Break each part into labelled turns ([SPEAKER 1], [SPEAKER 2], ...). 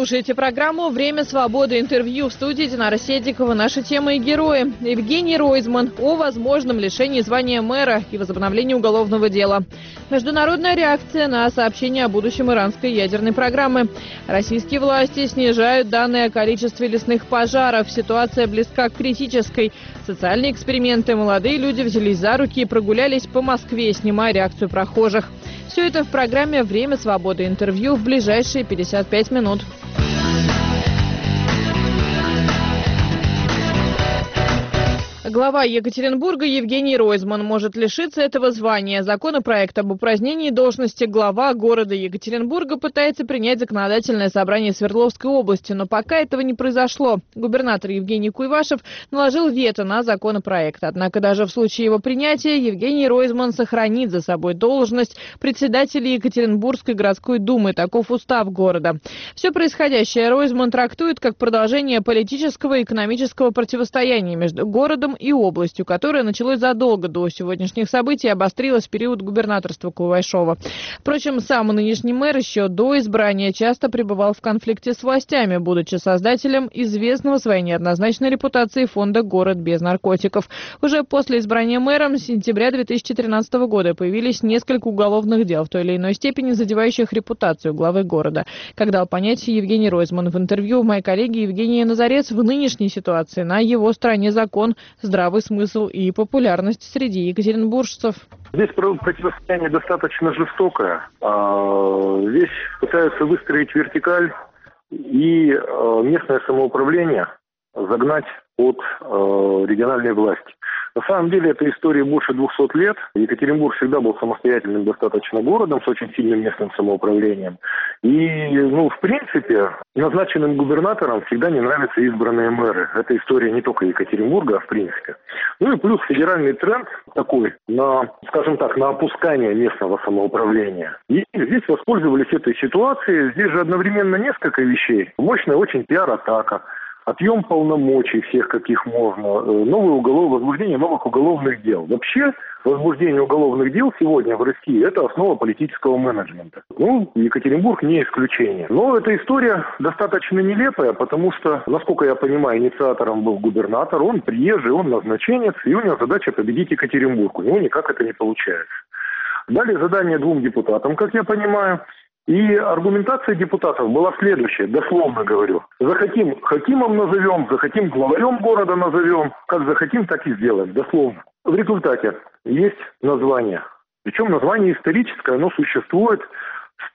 [SPEAKER 1] слушаете программу «Время свободы». Интервью в студии Динара Седикова. Наша тема и герои. Евгений Ройзман о возможном лишении звания мэра и возобновлении уголовного дела. Международная реакция на сообщение о будущем иранской ядерной программы. Российские власти снижают данные о количестве лесных пожаров. Ситуация близка к критической. Социальные эксперименты. Молодые люди взялись за руки и прогулялись по Москве, снимая реакцию прохожих. Все это в программе «Время свободы». Интервью в ближайшие 55 минут. Глава Екатеринбурга Евгений Ройзман может лишиться этого звания. Законопроект об упразднении должности глава города Екатеринбурга пытается принять законодательное собрание Свердловской области, но пока этого не произошло. Губернатор Евгений Куйвашев наложил вето на законопроект. Однако даже в случае его принятия Евгений Ройзман сохранит за собой должность председателя Екатеринбургской городской думы. Таков устав города. Все происходящее Ройзман трактует как продолжение политического и экономического противостояния между городом и областью, которое началось задолго до сегодняшних событий и обострилось в период губернаторства Куйвашова. Впрочем, сам нынешний мэр еще до избрания часто пребывал в конфликте с властями, будучи создателем известного своей неоднозначной репутацией фонда «Город без наркотиков». Уже после избрания мэром с сентября 2013 года появились несколько уголовных дел, в той или иной степени задевающих репутацию главы города. Как дал понять Евгений Ройзман в интервью моей коллеге Евгении Назарец, в нынешней ситуации на его стороне закон, здравый смысл и популярность среди екатеринбуржцев.
[SPEAKER 2] Здесь противостояние достаточно жестокое. Здесь пытаются выстроить вертикаль и местное самоуправление загнать под региональные власти. На самом деле, эта история больше 200 лет. Екатеринбург всегда был самостоятельным достаточно городом с очень сильным местным самоуправлением. И, в принципе, назначенным губернаторам всегда не нравятся избранные мэры. Это история не только Екатеринбурга, а в принципе. И плюс федеральный тренд такой на, скажем так, на опускание местного самоуправления. И здесь воспользовались этой ситуацией. Здесь же одновременно несколько вещей. Мощная очень пиар-атака. Отъем полномочий всех, каких можно, возбуждение новых уголовных дел. Вообще, возбуждение уголовных дел сегодня в России – это основа политического менеджмента. Екатеринбург не исключение. Но эта история достаточно нелепая, потому что, насколько я понимаю, инициатором был губернатор, он приезжий, он назначенец, и у него задача победить Екатеринбург. У него никак это не получается. Дали задание 2 депутатам, как я понимаю. И аргументация депутатов была следующая, дословно говорю. Захотим хакимом назовем, захотим главарем города назовем, как захотим, так и сделаем, дословно. В результате есть название. Причем название историческое, оно существует с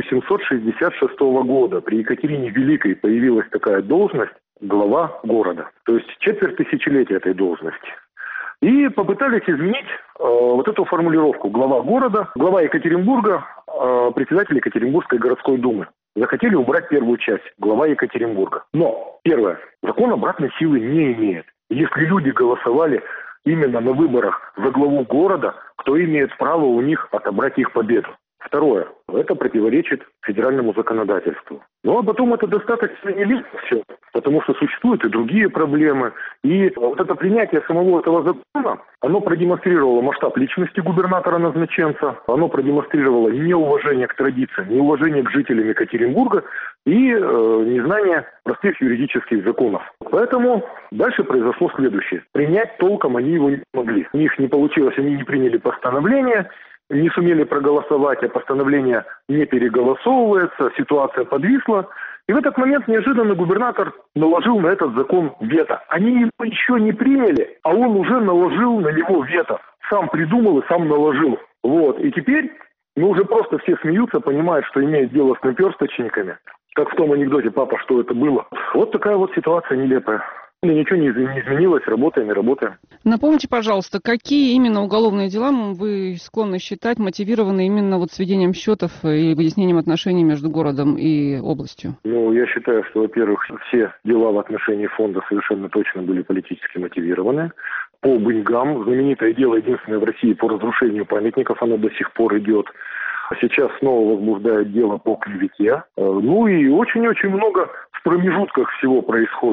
[SPEAKER 2] 1766 года. При Екатерине Великой появилась такая должность глава города. То есть четверть тысячелетия этой должности. И попытались изменить эту формулировку. Глава города, глава Екатеринбурга, председатель Екатеринбургской городской думы. Захотели убрать первую часть, глава Екатеринбурга. Но, первое, закон обратной силы не имеет. Если люди голосовали именно на выборах за главу города, кто имеет право у них отобрать их победу? Второе, это противоречит федеральному законодательству. А потом это достаточно нелепо все, потому что существуют и другие проблемы. И это принятие самого этого закона, оно продемонстрировало масштаб личности губернатора-назначенца, оно продемонстрировало неуважение к традициям, неуважение к жителям Екатеринбурга и незнание простых юридических законов. Поэтому дальше произошло следующее. Принять толком они его не могли. У них не получилось, они не приняли постановление, не сумели проголосовать, а постановление не переголосовывается, ситуация подвисла. И в этот момент неожиданно губернатор наложил на этот закон вето. Они его еще не приняли, а он уже наложил на него вето. Сам придумал и сам наложил. И теперь уже просто все смеются, понимают, что имеют дело с наперсточниками. Как в том анекдоте «Папа, что это было?». Вот такая вот ситуация нелепая. Ничего не изменилось, работаем.
[SPEAKER 3] Напомните, пожалуйста, какие именно уголовные дела вы склонны считать мотивированы именно сведением счетов и выяснением отношений между городом и областью?
[SPEAKER 2] Я считаю, что, во-первых, все дела в отношении фонда совершенно точно были политически мотивированы. По Быньгам, знаменитое дело, единственное в России по разрушению памятников, оно до сих пор идет. Сейчас снова возбуждают дело по клевете. И очень-очень много в промежутках всего происходит.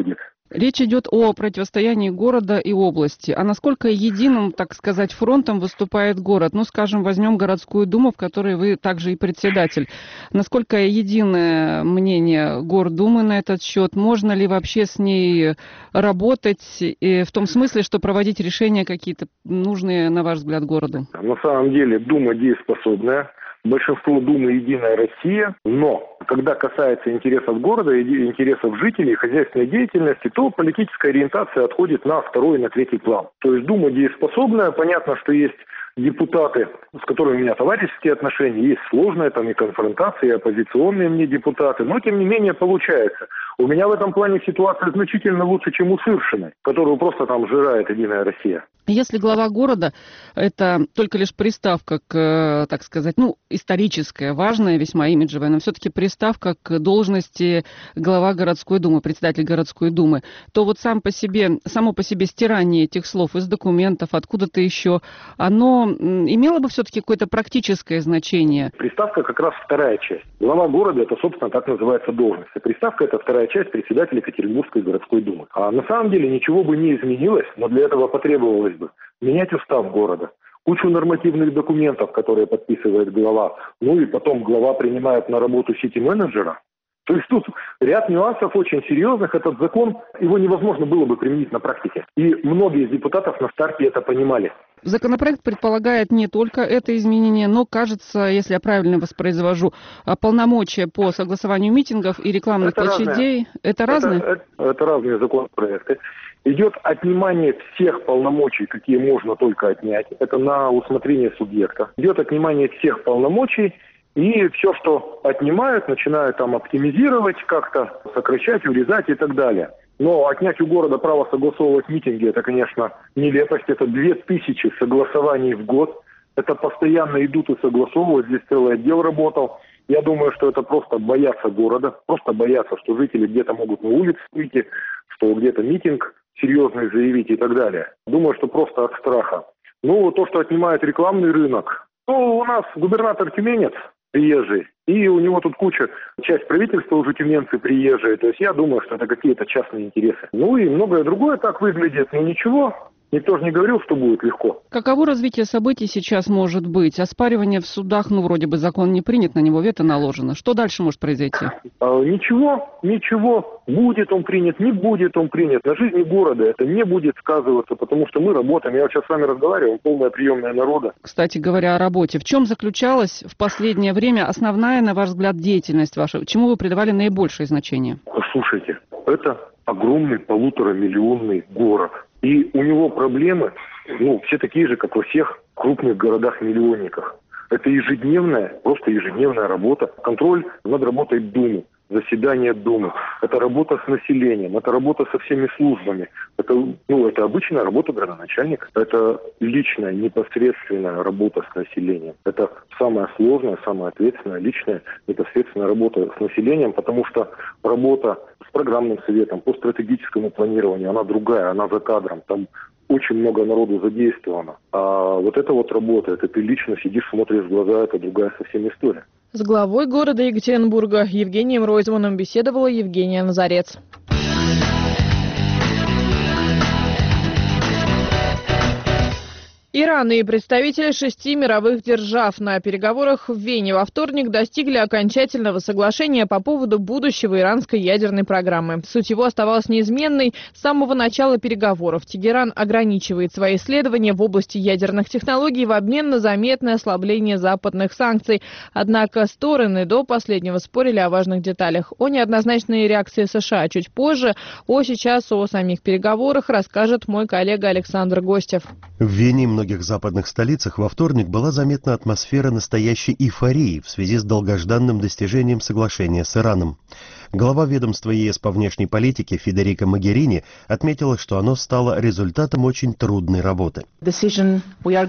[SPEAKER 3] Речь идет о противостоянии города и области. А насколько единым, так сказать, фронтом выступает город? Ну, скажем, возьмем городскую думу, в которой вы также и председатель. Насколько единое мнение Гордумы на этот счет? Можно ли вообще с ней работать в том смысле, что проводить решения какие-то нужные, на ваш взгляд, городу?
[SPEAKER 2] На самом деле Дума дееспособная. Большинство Думы «Единая Россия», но когда касается интересов города, интересов жителей, хозяйственной деятельности, то политическая ориентация отходит на второй и на третий план. То есть Дума дееспособная, понятно, что есть депутаты, с которыми у меня товарищеские отношения, есть сложные там и конфронтации, и оппозиционные мне депутаты, но тем не менее получается. У меня в этом плане ситуация значительно лучше, чем у Сыршиной, которую просто там жирает «Единая Россия».
[SPEAKER 3] Если глава города – это только лишь приставка к, так сказать, историческая, важная, весьма имиджевая, но все-таки приставка к должности глава городской думы, председатель городской думы, то вот само по себе стирание этих слов из документов, откуда-то еще, оно имело бы все-таки какое-то практическое значение?
[SPEAKER 2] Приставка как раз вторая часть. Глава города – это, собственно, так называется должность. А приставка – это вторая часть председателя Екатеринбургской городской думы. А на самом деле ничего бы не изменилось, но для этого потребовалось бы менять устав города, кучу нормативных документов, которые подписывает глава, и потом глава принимает на работу сити-менеджера. То есть тут ряд нюансов очень серьезных. Этот закон, его невозможно было бы применить на практике. И многие из депутатов на старте это понимали.
[SPEAKER 3] Законопроект предполагает не только это изменение, но, кажется, если я правильно воспроизвожу, полномочия по согласованию митингов и рекламных площадей. Это разные?
[SPEAKER 2] Это разные законопроекты. Идет отнимание всех полномочий, какие можно только отнять. Это на усмотрение субъекта. Идет отнимание всех полномочий, и все, что отнимают, начинают там оптимизировать как-то, сокращать, урезать и так далее. Но отнять у города право согласовывать митинги, это, конечно, нелепость. Это 2000 согласований в год. Это постоянно идут и согласовывают. Здесь целый отдел работал. Я думаю, что это просто боятся города. Просто боятся, что жители где-то могут на улицу выйти, что где-то митинг серьезный заявить и так далее. Думаю, что просто от страха. То, что отнимает рекламный рынок. У нас губернатор тюменец приезжий, и у него тут часть правительства уже тюменцы приезжие. То есть я думаю, что это какие-то частные интересы. И многое другое так выглядит. Но ничего, никто же не говорил, что будет легко.
[SPEAKER 3] Каково развитие событий сейчас может быть? Оспаривание в судах, вроде бы закон не принят, на него вето наложено. Что дальше может произойти? Ничего.
[SPEAKER 2] Будет он принят, не будет он принят. На жизни города это не будет сказываться, потому что мы работаем. Я сейчас с вами разговариваю, полная приемная народа.
[SPEAKER 3] Кстати говоря о работе. В чем заключалась в последнее время основная, на ваш взгляд, деятельность ваша? Чему вы придавали наибольшее значение?
[SPEAKER 2] Слушайте, это огромный 1,5-миллионный город. И у него проблемы, все такие же, как во всех крупных городах-миллионниках. Это просто ежедневная работа. Контроль над работой Думы, заседания Думы. Это работа с населением, это работа со всеми службами. Это обычная работа градоначальника. Это личная, непосредственная работа с населением. Это самая сложная, самая ответственная, личная, непосредственная работа с населением, потому что работа с программным советом по стратегическому планированию, она другая, она за кадром. Там очень много народу задействовано. А эта работа, это ты лично сидишь, смотришь в глаза, это другая совсем история.
[SPEAKER 1] С главой города Екатеринбурга Евгением Ройзманом беседовала Евгения Назарец. Иран и представители 6 мировых держав на переговорах в Вене во вторник достигли окончательного соглашения по поводу будущего иранской ядерной программы. Суть его оставалась неизменной с самого начала переговоров. Тегеран ограничивает свои исследования в области ядерных технологий в обмен на заметное ослабление западных санкций. Однако стороны до последнего спорили о важных деталях. О неоднозначной реакции США чуть позже. Сейчас о самих переговорах расскажет мой коллега Александр Гостев.
[SPEAKER 4] В Вене и многих западных столицах во вторник была заметна атмосфера настоящей эйфории в связи с долгожданным достижением соглашения с Ираном. Глава ведомства ЕС по внешней политике Федерико Могерини отметила, что оно стало результатом очень трудной работы.
[SPEAKER 5] Решение,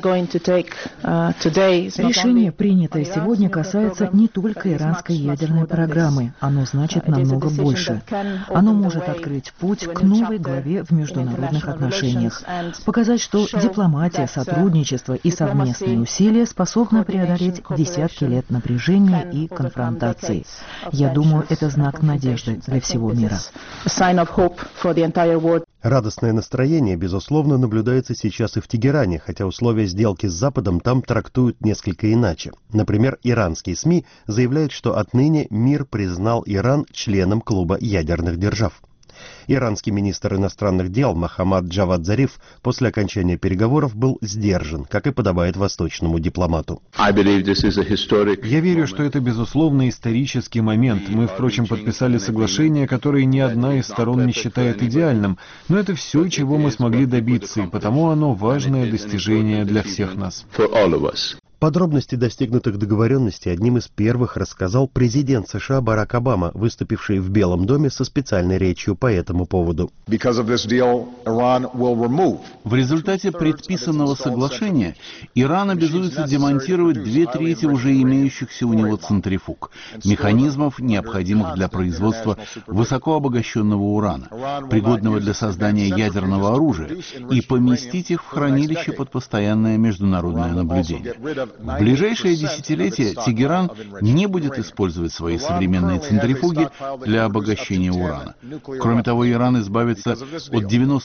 [SPEAKER 5] принятое сегодня, касается не только иранской ядерной программы. Оно значит намного больше. Оно может открыть путь к новой главе в международных отношениях, показать, что дипломатия, сотрудничество и совместные усилия способны преодолеть десятки лет напряжения и конфронтаций. Я думаю, это знак надежды для всего мира.
[SPEAKER 4] Радостное настроение, безусловно, наблюдается сейчас и в Тегеране, хотя условия сделки с Западом там трактуют несколько иначе. Например, иранские СМИ заявляют, что отныне мир признал Иран членом клуба ядерных держав. Иранский министр иностранных дел Мохаммад Джавад Зариф после окончания переговоров был сдержан, как и подобает восточному дипломату.
[SPEAKER 6] Я верю, что это, безусловно, исторический момент. Мы, впрочем, подписали соглашение, которое ни одна из сторон не считает идеальным, но это все, чего мы смогли добиться, и потому оно важное достижение для всех нас.
[SPEAKER 4] Подробности достигнутых договоренностей одним из первых рассказал президент США Барак Обама, выступивший в Белом доме со специальной речью по этому поводу.
[SPEAKER 7] В результате предписанного соглашения Иран обязуется демонтировать 2/3 уже имеющихся у него центрифуг, механизмов, необходимых для производства высокообогащенного урана, пригодного для создания ядерного оружия, и поместить их в хранилище под постоянное международное наблюдение. В ближайшее десятилетие Тегеран не будет использовать свои современные центрифуги для обогащения урана. Кроме того, Иран избавится от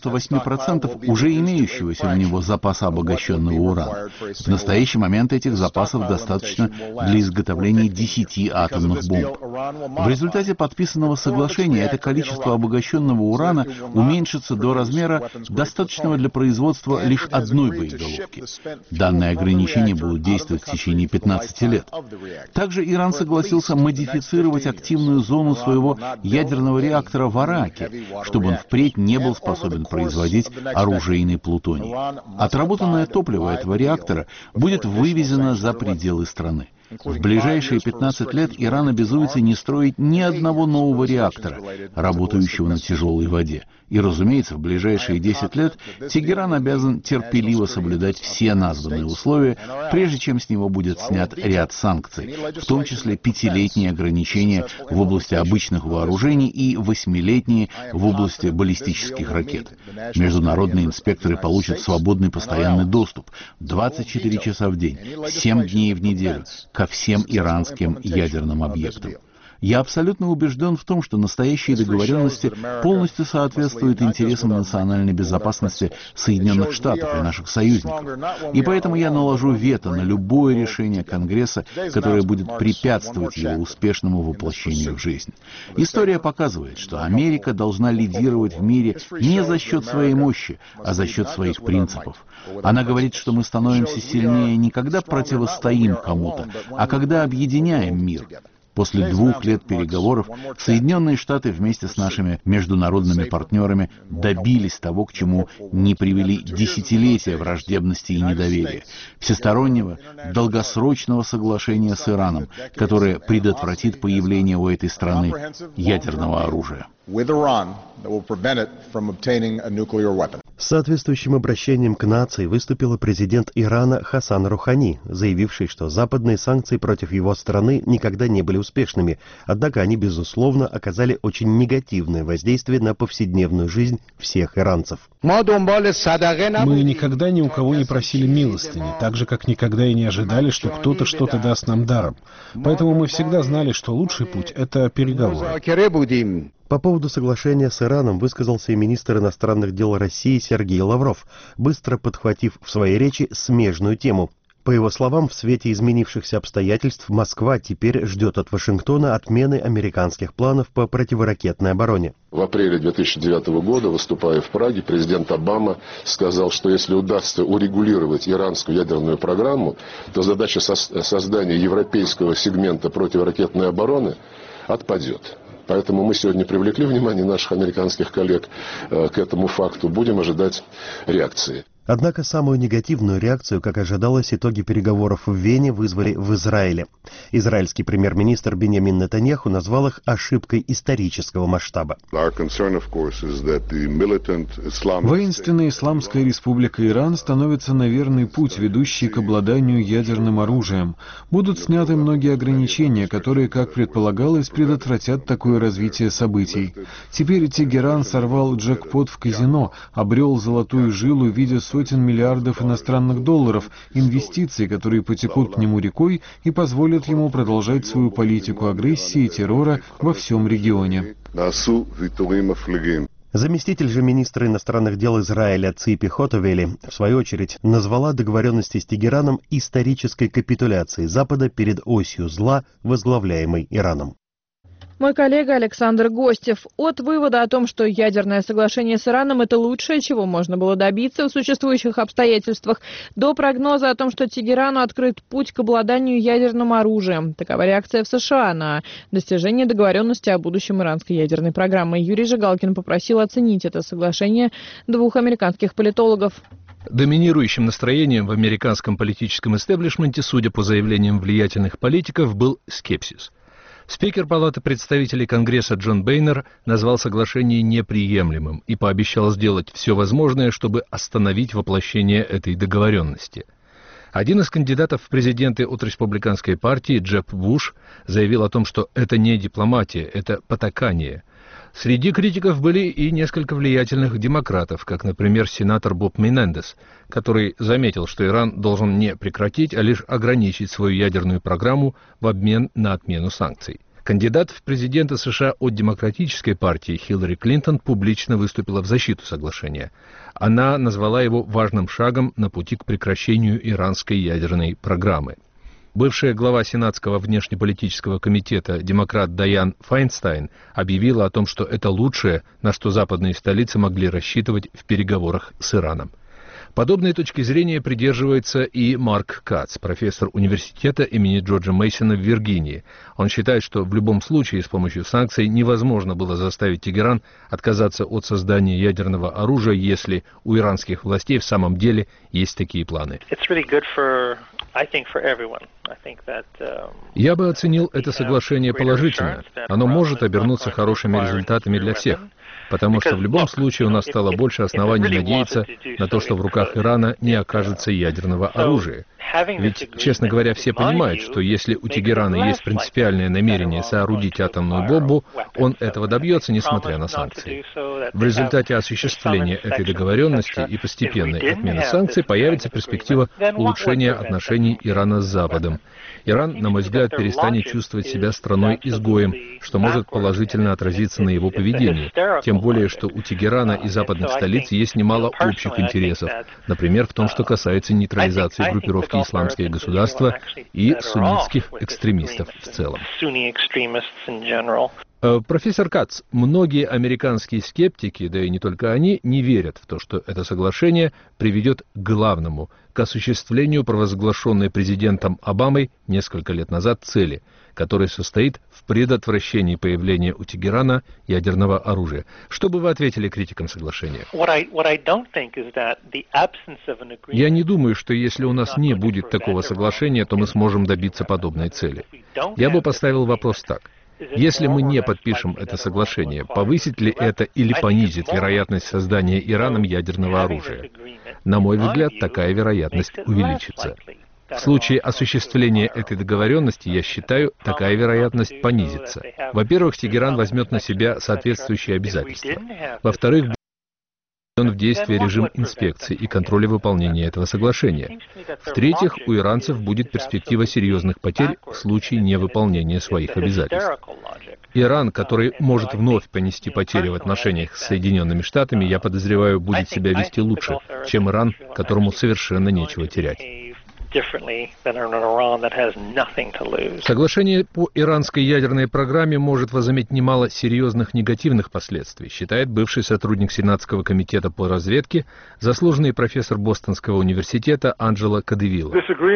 [SPEAKER 7] 98% уже имеющегося у него запаса обогащенного урана. В настоящий момент этих запасов достаточно для изготовления 10 атомных бомб. В результате подписанного соглашения это количество обогащенного урана уменьшится до размера, достаточного для производства лишь одной боеголовки. Данные ограничения будут действовать в течение 15 лет. Также Иран согласился модифицировать активную зону своего ядерного реактора в Араке, чтобы он впредь не был способен производить оружейный плутоний. Отработанное топливо этого реактора будет вывезено за пределы страны. В ближайшие 15 лет Иран обязуется не строить ни одного нового реактора, работающего на тяжелой воде. И, разумеется, в ближайшие 10 лет Тегеран обязан терпеливо соблюдать все названные условия, прежде чем с него будет снят ряд санкций, в том числе 5-летние ограничения в области обычных вооружений и 8-летние в области баллистических ракет. Международные инспекторы получат свободный постоянный доступ 24 часа в день, 7 дней в неделю ко всем иранским ядерным объектам. Я абсолютно убежден в том, что настоящие договоренности полностью соответствуют интересам национальной безопасности Соединенных Штатов и наших союзников. И поэтому я наложу вето на любое решение Конгресса, которое будет препятствовать его успешному воплощению в жизнь. История показывает, что Америка должна лидировать в мире не за счет своей мощи, а за счет своих принципов. Она говорит, что мы становимся сильнее не когда противостоим кому-то, а когда объединяем мир. После 2 лет переговоров Соединенные Штаты вместе с нашими международными партнерами добились того, к чему не привели десятилетия враждебности и недоверия. Всестороннего, долгосрочного соглашения с Ираном, которое предотвратит появление у этой страны ядерного оружия.
[SPEAKER 4] С соответствующим обращением к нации выступил президент Ирана Хасан Рухани, заявивший, что западные санкции против его страны никогда не были успешными, однако они, безусловно, оказали очень негативное воздействие на повседневную жизнь всех иранцев.
[SPEAKER 8] Мы никогда ни у кого не просили милостыни, так же, как никогда и не ожидали, что кто-то что-то даст нам даром. Поэтому мы всегда знали, что лучший путь — это переговоры.
[SPEAKER 4] По поводу соглашения с Ираном высказался и министр иностранных дел России Сергей Лавров, быстро подхватив в своей речи смежную тему. По его словам, в свете изменившихся обстоятельств Москва теперь ждет от Вашингтона отмены американских планов по противоракетной обороне.
[SPEAKER 9] В апреле 2009 года, выступая в Праге, президент Обама сказал, что если удастся урегулировать иранскую ядерную программу, то задача создания европейского сегмента противоракетной обороны отпадет. Поэтому мы сегодня привлекли внимание наших американских коллег к этому факту. Будем ожидать реакции.
[SPEAKER 4] Однако самую негативную реакцию, как ожидалось, итоги переговоров в Вене вызвали в Израиле. Израильский премьер-министр Биньямин Нетаньяху назвал их ошибкой исторического масштаба.
[SPEAKER 6] Воинственная Исламская Республика Иран становится на верный путь, ведущий к обладанию ядерным оружием. Будут сняты многие ограничения, которые, как предполагалось, предотвратят такое развитие событий. Теперь Тегеран сорвал джекпот в казино, обрел золотую жилу в виде сотен миллиардов иностранных долларов, инвестиций, которые потекут к нему рекой и позволят ему продолжать свою политику агрессии и террора во всем регионе.
[SPEAKER 4] Заместитель же министра иностранных дел Израиля Ципи Хотовели, в свою очередь, назвала договоренности с Тегераном исторической капитуляцией Запада перед осью зла, возглавляемой Ираном.
[SPEAKER 1] Мой коллега Александр Гостев. От вывода о том, что ядерное соглашение с Ираном – это лучшее, чего можно было добиться в существующих обстоятельствах, до прогноза о том, что Тегерану открыт путь к обладанию ядерным оружием. Такова реакция в США на достижение договоренности о будущем иранской ядерной программы. Юрий Жигалкин попросил оценить это соглашение двух американских политологов.
[SPEAKER 10] Доминирующим настроением в американском политическом истеблишменте, судя по заявлениям влиятельных политиков, был скепсис. Спикер Палаты представителей Конгресса Джон Бейнер назвал соглашение неприемлемым и пообещал сделать все возможное, чтобы остановить воплощение этой договоренности. Один из кандидатов в президенты от республиканской партии, Джеб Буш, заявил о том, что это не дипломатия, это потакание. Среди критиков были и несколько влиятельных демократов, как, например, сенатор Боб Менендес, который заметил, что Иран должен не прекратить, а лишь ограничить свою ядерную программу в обмен на отмену санкций. Кандидат в президенты США от Демократической партии Хиллари Клинтон публично выступила в защиту соглашения. Она назвала его важным шагом на пути к прекращению иранской ядерной программы. Бывшая глава Сенатского внешнеполитического комитета демократ Дайан Файнстайн объявила о том, что это лучшее, на что западные столицы могли рассчитывать в переговорах с Ираном. Подобной точки зрения придерживается и Марк Кац, профессор университета имени Джорджа Мейсона в Виргинии. Он считает, что в любом случае с помощью санкций невозможно было заставить Тегеран отказаться от создания ядерного оружия, если у иранских властей в самом деле есть такие планы. Я бы оценил это соглашение положительно. Оно может обернуться хорошими результатами для всех, потому что в любом случае у нас стало больше оснований надеяться на то, что в руках Ирана не окажется ядерного оружия. Ведь, честно говоря, все понимают, что если у Тегерана есть принципиальное намерение соорудить атомную бомбу, он этого добьется, несмотря на санкции. В результате осуществления этой договоренности и постепенной отмены санкций появится перспектива улучшения отношений Ирана с Западом. Иран, на мой взгляд, перестанет чувствовать себя страной-изгоем, что может положительно отразиться на его поведении. Тем более, что у Тегерана и западных столиц есть немало общих интересов, например, в том, что касается нейтрализации группировки «Исламское государство» и суннитских экстремистов в целом. Профессор Кац, многие американские скептики, да и не только они, не верят в то, что это соглашение приведет к главному, к осуществлению провозглашенной президентом Обамой несколько лет назад цели, которая состоит в предотвращении появления у Тегерана ядерного оружия. Что бы вы ответили критикам соглашения? Я не думаю, что если у нас не будет такого соглашения, то мы сможем добиться подобной цели. Я бы поставил вопрос так. Если мы не подпишем это соглашение, повысит ли это или понизит вероятность создания Ираном ядерного оружия? На мой взгляд, такая вероятность увеличится. В случае осуществления этой договоренности, я считаю, такая вероятность понизится. Во-первых, Тегеран возьмет на себя соответствующие обязательства. Во-вторых, в действие режим инспекции и контроля выполнения этого соглашения. В-третьих, у иранцев будет перспектива серьезных потерь в случае невыполнения своих обязательств. Иран, который может вновь понести потери в отношениях с Соединенными Штатами, я подозреваю, будет себя вести лучше, чем Иран, которому совершенно нечего терять. Соглашение по иранской ядерной программе может возыметь немало серьезных негативных последствий, считает бывший сотрудник Сенатского комитета по разведке, заслуженный профессор Бостонского университета Анджело Кадевилла.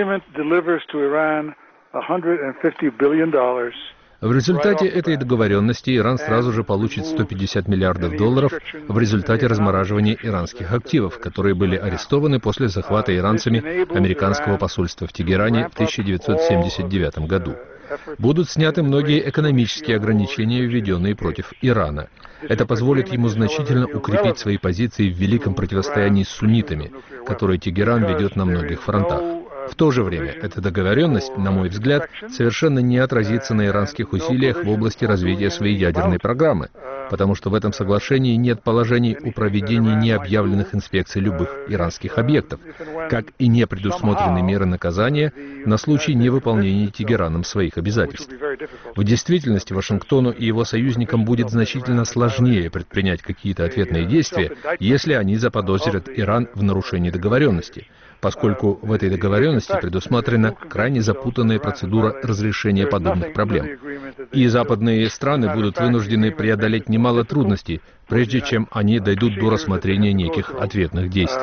[SPEAKER 10] В результате этой договоренности Иран сразу же получит $150 миллиардов в результате размораживания иранских активов, которые были арестованы после захвата иранцами американского посольства в Тегеране в 1979 году. Будут сняты многие экономические ограничения, введенные против Ирана. Это позволит ему значительно укрепить свои позиции в великом противостоянии с суннитами, которое Тегеран ведет на многих фронтах. В то же время, эта договоренность, на мой взгляд, совершенно не отразится на иранских усилиях в области развития своей ядерной программы. потому что в этом соглашении нет положений о проведении необъявленных инспекций любых иранских объектов, как и не предусмотрены меры наказания на случай невыполнения Тегераном своих обязательств. В действительности Вашингтону и его союзникам будет значительно сложнее предпринять какие-то ответные действия, если они заподозрят Иран в нарушении договоренности, поскольку в этой договоренности предусмотрена крайне запутанная процедура разрешения подобных проблем. И западные страны будут вынуждены преодолеть немало трудностей, прежде чем они дойдут до рассмотрения неких ответных действий.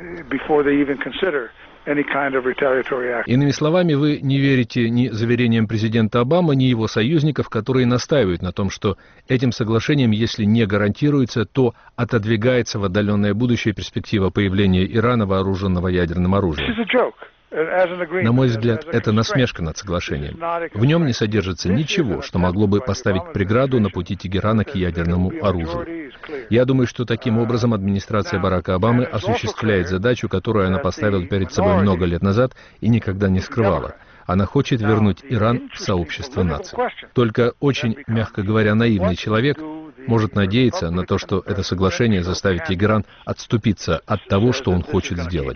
[SPEAKER 10] Иными словами, вы не верите ни заверениям президента Обамы, ни его союзников, которые настаивают на том, что этим соглашением, если не гарантируется, то отодвигается в отдаленное будущее перспектива появления Ирана, вооруженного ядерным оружием. На мой взгляд, это насмешка над соглашением. В нем не содержится ничего, что могло бы поставить преграду на пути Тегерана к ядерному оружию. Я думаю, что таким образом администрация Барака Обамы осуществляет задачу, которую она поставила перед собой много лет назад и никогда не скрывала. Она хочет вернуть Иран в сообщество наций. Только очень, мягко говоря, наивный человек может надеяться на то, что это соглашение заставит Тегеран отступиться от того, что он хочет сделать.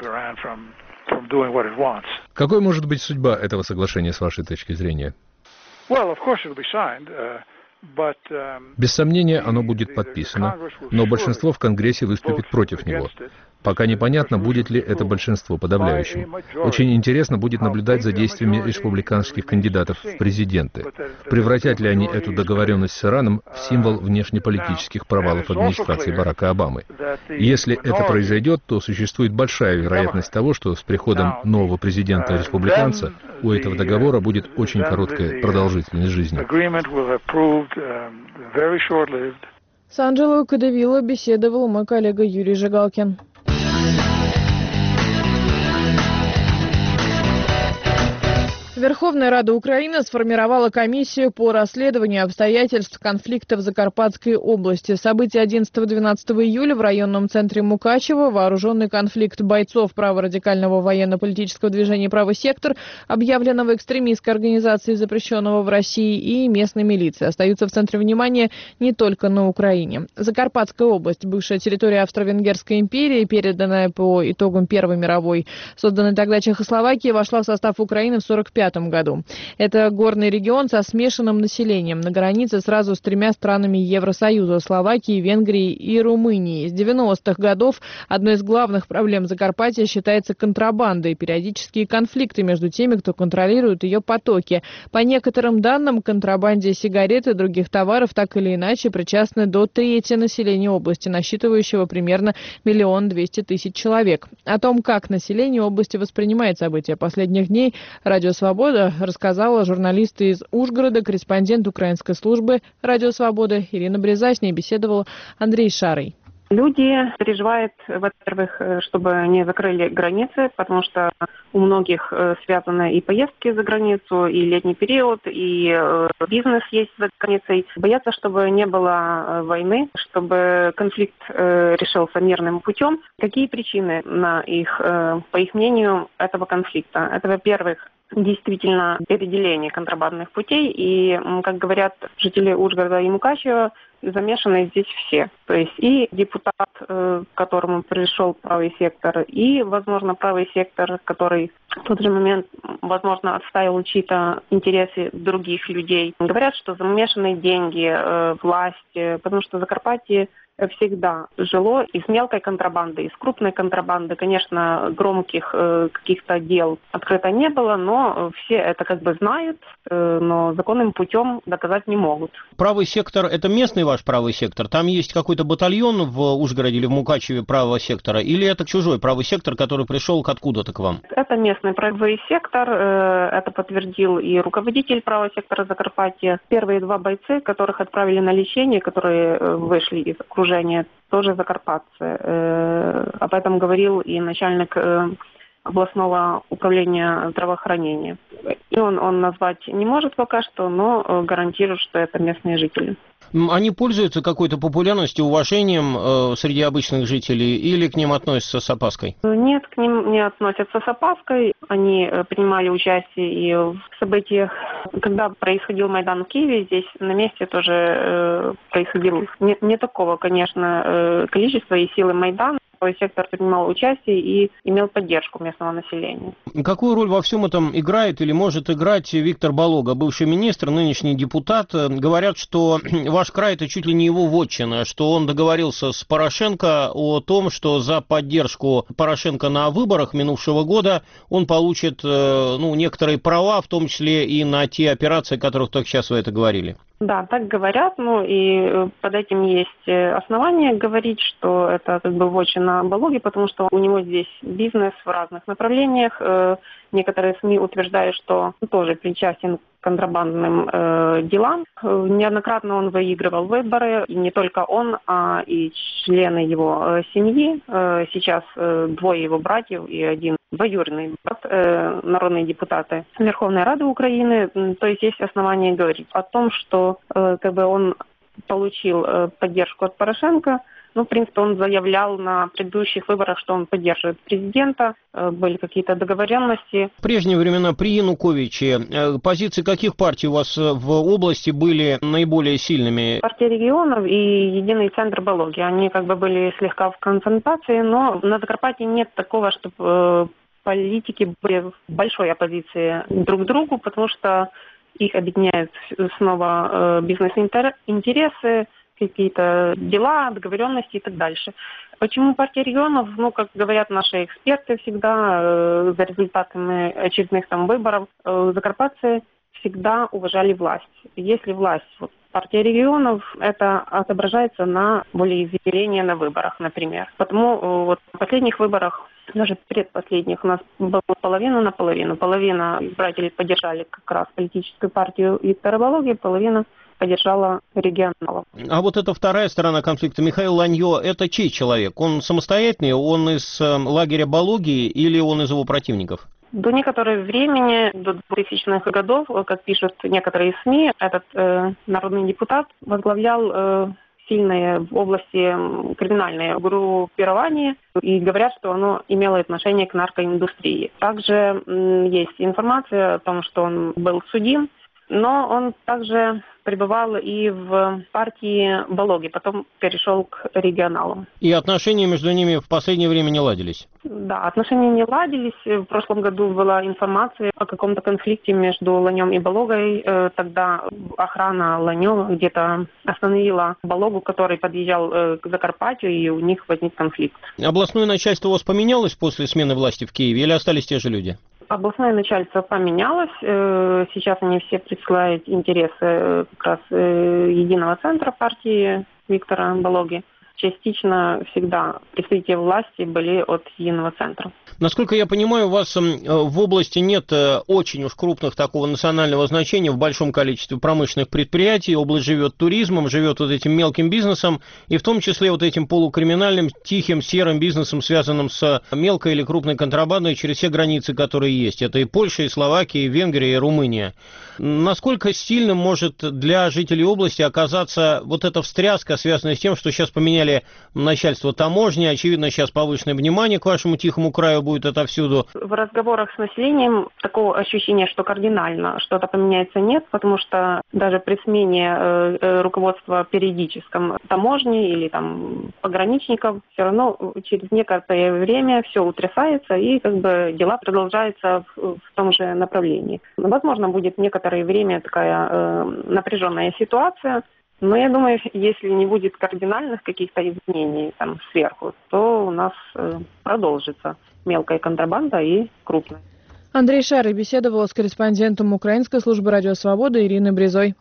[SPEAKER 10] Какой может быть судьба этого соглашения с вашей точки зрения? Без сомнения, оно будет подписано, но большинство в Конгрессе выступит против него. Пока непонятно, будет ли это большинство подавляющим. Очень интересно будет наблюдать за действиями республиканских кандидатов в президенты. Превратят ли они эту договоренность с Ираном в символ внешнеполитических провалов администрации Барака Обамы? Если это произойдет, то существует большая вероятность того, что с приходом нового президента-республиканца у этого договора будет очень короткая продолжительность жизни.
[SPEAKER 1] С Анджело Кадевило беседовал мой коллега Юрий Жигалкин. Верховная Рада Украины сформировала комиссию по расследованию обстоятельств конфликта в Закарпатской области. События 11-12 июля в районном центре Мукачево, вооруженный конфликт бойцов праворадикального военно-политического движения «Правый сектор», объявленного экстремистской организацией, запрещенного в России, и местной милиции остаются в центре внимания не только на Украине. Закарпатская область, бывшая территория Австро-Венгерской империи, переданная по итогам Первой мировой, созданной тогда Чехословакией, вошла в состав Украины в 1945 году. Это горный регион со смешанным населением на границе сразу с тремя странами Евросоюза – Словакией, Венгрией и Румынией. С 90-х годов одной из главных проблем Закарпатья считается контрабанда и периодические конфликты между теми, кто контролирует ее потоки. По некоторым данным, к контрабанде сигарет и других товаров так или иначе причастны до трети населения области, насчитывающего примерно 1 200 000 человек. О том, как население области воспринимает события последних дней, Радио Свобода рассказала журналист из Ужгорода, корреспондент украинской службы «Радио Свобода» Ирина Бреза. С ней беседовал Андрей Шарый.
[SPEAKER 11] Люди переживают, во-первых, чтобы не закрыли границы, потому что у многих связаны и поездки за границу, и летний период, и бизнес есть за границей. Боятся, чтобы не было войны, чтобы конфликт решился мирным путем. Какие причины, по их мнению, этого конфликта? Это, во-первых, действительно переделение контрабандных путей, и, как говорят жители Ужгорода и Мукачева, замешаны здесь все. То есть и депутат, к которому пришел правый сектор, и, возможно, правый сектор, который в тот же момент, возможно, отстаивал чьи-то интересы других людей. Говорят, что замешаны деньги, власть, потому что Закарпатье всегда жило из мелкой контрабанды, из крупной контрабанды. Конечно, громких каких-то дел открыто не было, но все это как бы знают, но законным путем доказать не могут.
[SPEAKER 12] Правый сектор – это местный ваш правый сектор? Там есть какой-то батальон в Ужгороде или в Мукачеве правого сектора? Или это чужой правый сектор, который пришел откуда-то к вам?
[SPEAKER 11] Это местный правый сектор. Это подтвердил и руководитель правого сектора Закарпатья. Первые 2 бойцы, которых отправили на лечение, которые вышли из окружения, тоже закарпатцы. Об этом говорил и начальник областного управления здравоохранения. И он назвать не может пока что, но гарантирует, что это местные жители.
[SPEAKER 12] Они пользуются какой-то популярностью, уважением среди обычных жителей или к ним относятся с опаской?
[SPEAKER 11] Нет, к ним не относятся с опаской. Они принимали участие и в событиях, когда происходил Майдан в Киеве, здесь на месте тоже происходило не такого, конечно, количества и силы Майдана. Сектор принимал участие и имел поддержку местного населения.
[SPEAKER 12] Какую роль во всем этом играет или может играть Виктор Балога, бывший министр, нынешний депутат? Говорят, что ваш край – это чуть ли не его вотчина, что он договорился с Порошенко о том, что за поддержку Порошенко на выборах минувшего года он получит некоторые права, в том числе и на те операции, о которых только сейчас вы это говорили.
[SPEAKER 11] Да, так говорят, и под этим есть основания говорить, что это как бы вотчина Балоги, потому что у него здесь бизнес в разных направлениях. Некоторые СМИ утверждают, что он тоже причастен к контрабандным делам. Неоднократно он выигрывал выборы, и не только он, а и члены его семьи. Сейчас двое его братьев и один двоюродный брат, народные депутаты Верховной Рады Украины. То есть основания говорить о том, что он получил поддержку от Порошенко. В принципе, он заявлял на предыдущих выборах, что он поддерживает президента, были какие-то договоренности.
[SPEAKER 12] В прежние времена при Януковиче позиции каких партий у вас в области были наиболее сильными?
[SPEAKER 11] Партия регионов и Единый центр Балоги. Они были слегка в конфронтации, но на Закарпатье нет такого, чтобы политики были в большой оппозиции друг к другу, потому что их объединяют снова бизнес-интересы, какие-то дела, договоренности и так дальше. Почему партия регионов? Как говорят наши эксперты всегда, за результатами очередных выборов, закарпатцы всегда уважали власть. Если власть, партия регионов, это отображается на волеизъявлении на выборах, например. Потому в последних выборах, даже предпоследних, у нас было половина на половину. Половина избирателей поддержали как раз политическую партию Виктора Балоги, половина поддержала регионалов.
[SPEAKER 12] А эта вторая сторона конфликта, Михаил Ланьо, это чей человек? Он самостоятельный, он из лагеря Балоги или он из его противников?
[SPEAKER 11] До некоторого времени, до 2000-х годов, как пишут некоторые СМИ, этот народный депутат возглавлял сильное в области криминальное группирование, и говорят, что оно имело отношение к наркоиндустрии. Также есть информация о том, что он был судим, но он также пребывал и в партии Балоги, потом перешел к регионалам.
[SPEAKER 12] И отношения между ними в последнее время не ладились?
[SPEAKER 11] Да, отношения не ладились. В прошлом году была информация о каком-то конфликте между Ланьем и Балогой. Тогда охрана Ланьо где-то остановила Балогу, который подъезжал к Закарпатью, и у них возник конфликт.
[SPEAKER 12] Областное начальство у вас поменялось после смены власти в Киеве или остались те же люди?
[SPEAKER 11] Областное начальство поменялось. Сейчас они все представляют интересы как раз Единого центра партии Виктора Балоги. Частично всегда представители власти были от Единого центра.
[SPEAKER 12] Насколько я понимаю, у вас в области нет очень уж крупных такого национального значения в большом количестве промышленных предприятий. Область живет туризмом, живет этим мелким бизнесом, и в том числе этим полукриминальным, тихим, серым бизнесом, связанным с мелкой или крупной контрабандой через все границы, которые есть. Это и Польша, и Словакия, и Венгрия, и Румыния. Насколько сильным может для жителей области оказаться эта встряска, связанная с тем, что сейчас поменяли начальство таможни, очевидно, сейчас повышенное внимание к вашему тихому краю будет отовсюду?
[SPEAKER 11] В разговорах с населением такого ощущения, что кардинально что-то поменяется, нет, потому что даже при смене руководства периодическом таможни или пограничников, все равно через некоторое время все утрясается и дела продолжаются в том же направлении. Возможно, будет некоторое время такая напряженная ситуация, но я думаю, если не будет кардинальных каких-то изменений сверху, то у нас продолжится мелкая контрабанда и крупная.
[SPEAKER 1] Андрей Шарый беседовал с корреспондентом Украинской службы Радио Свобода Ириной Брезой.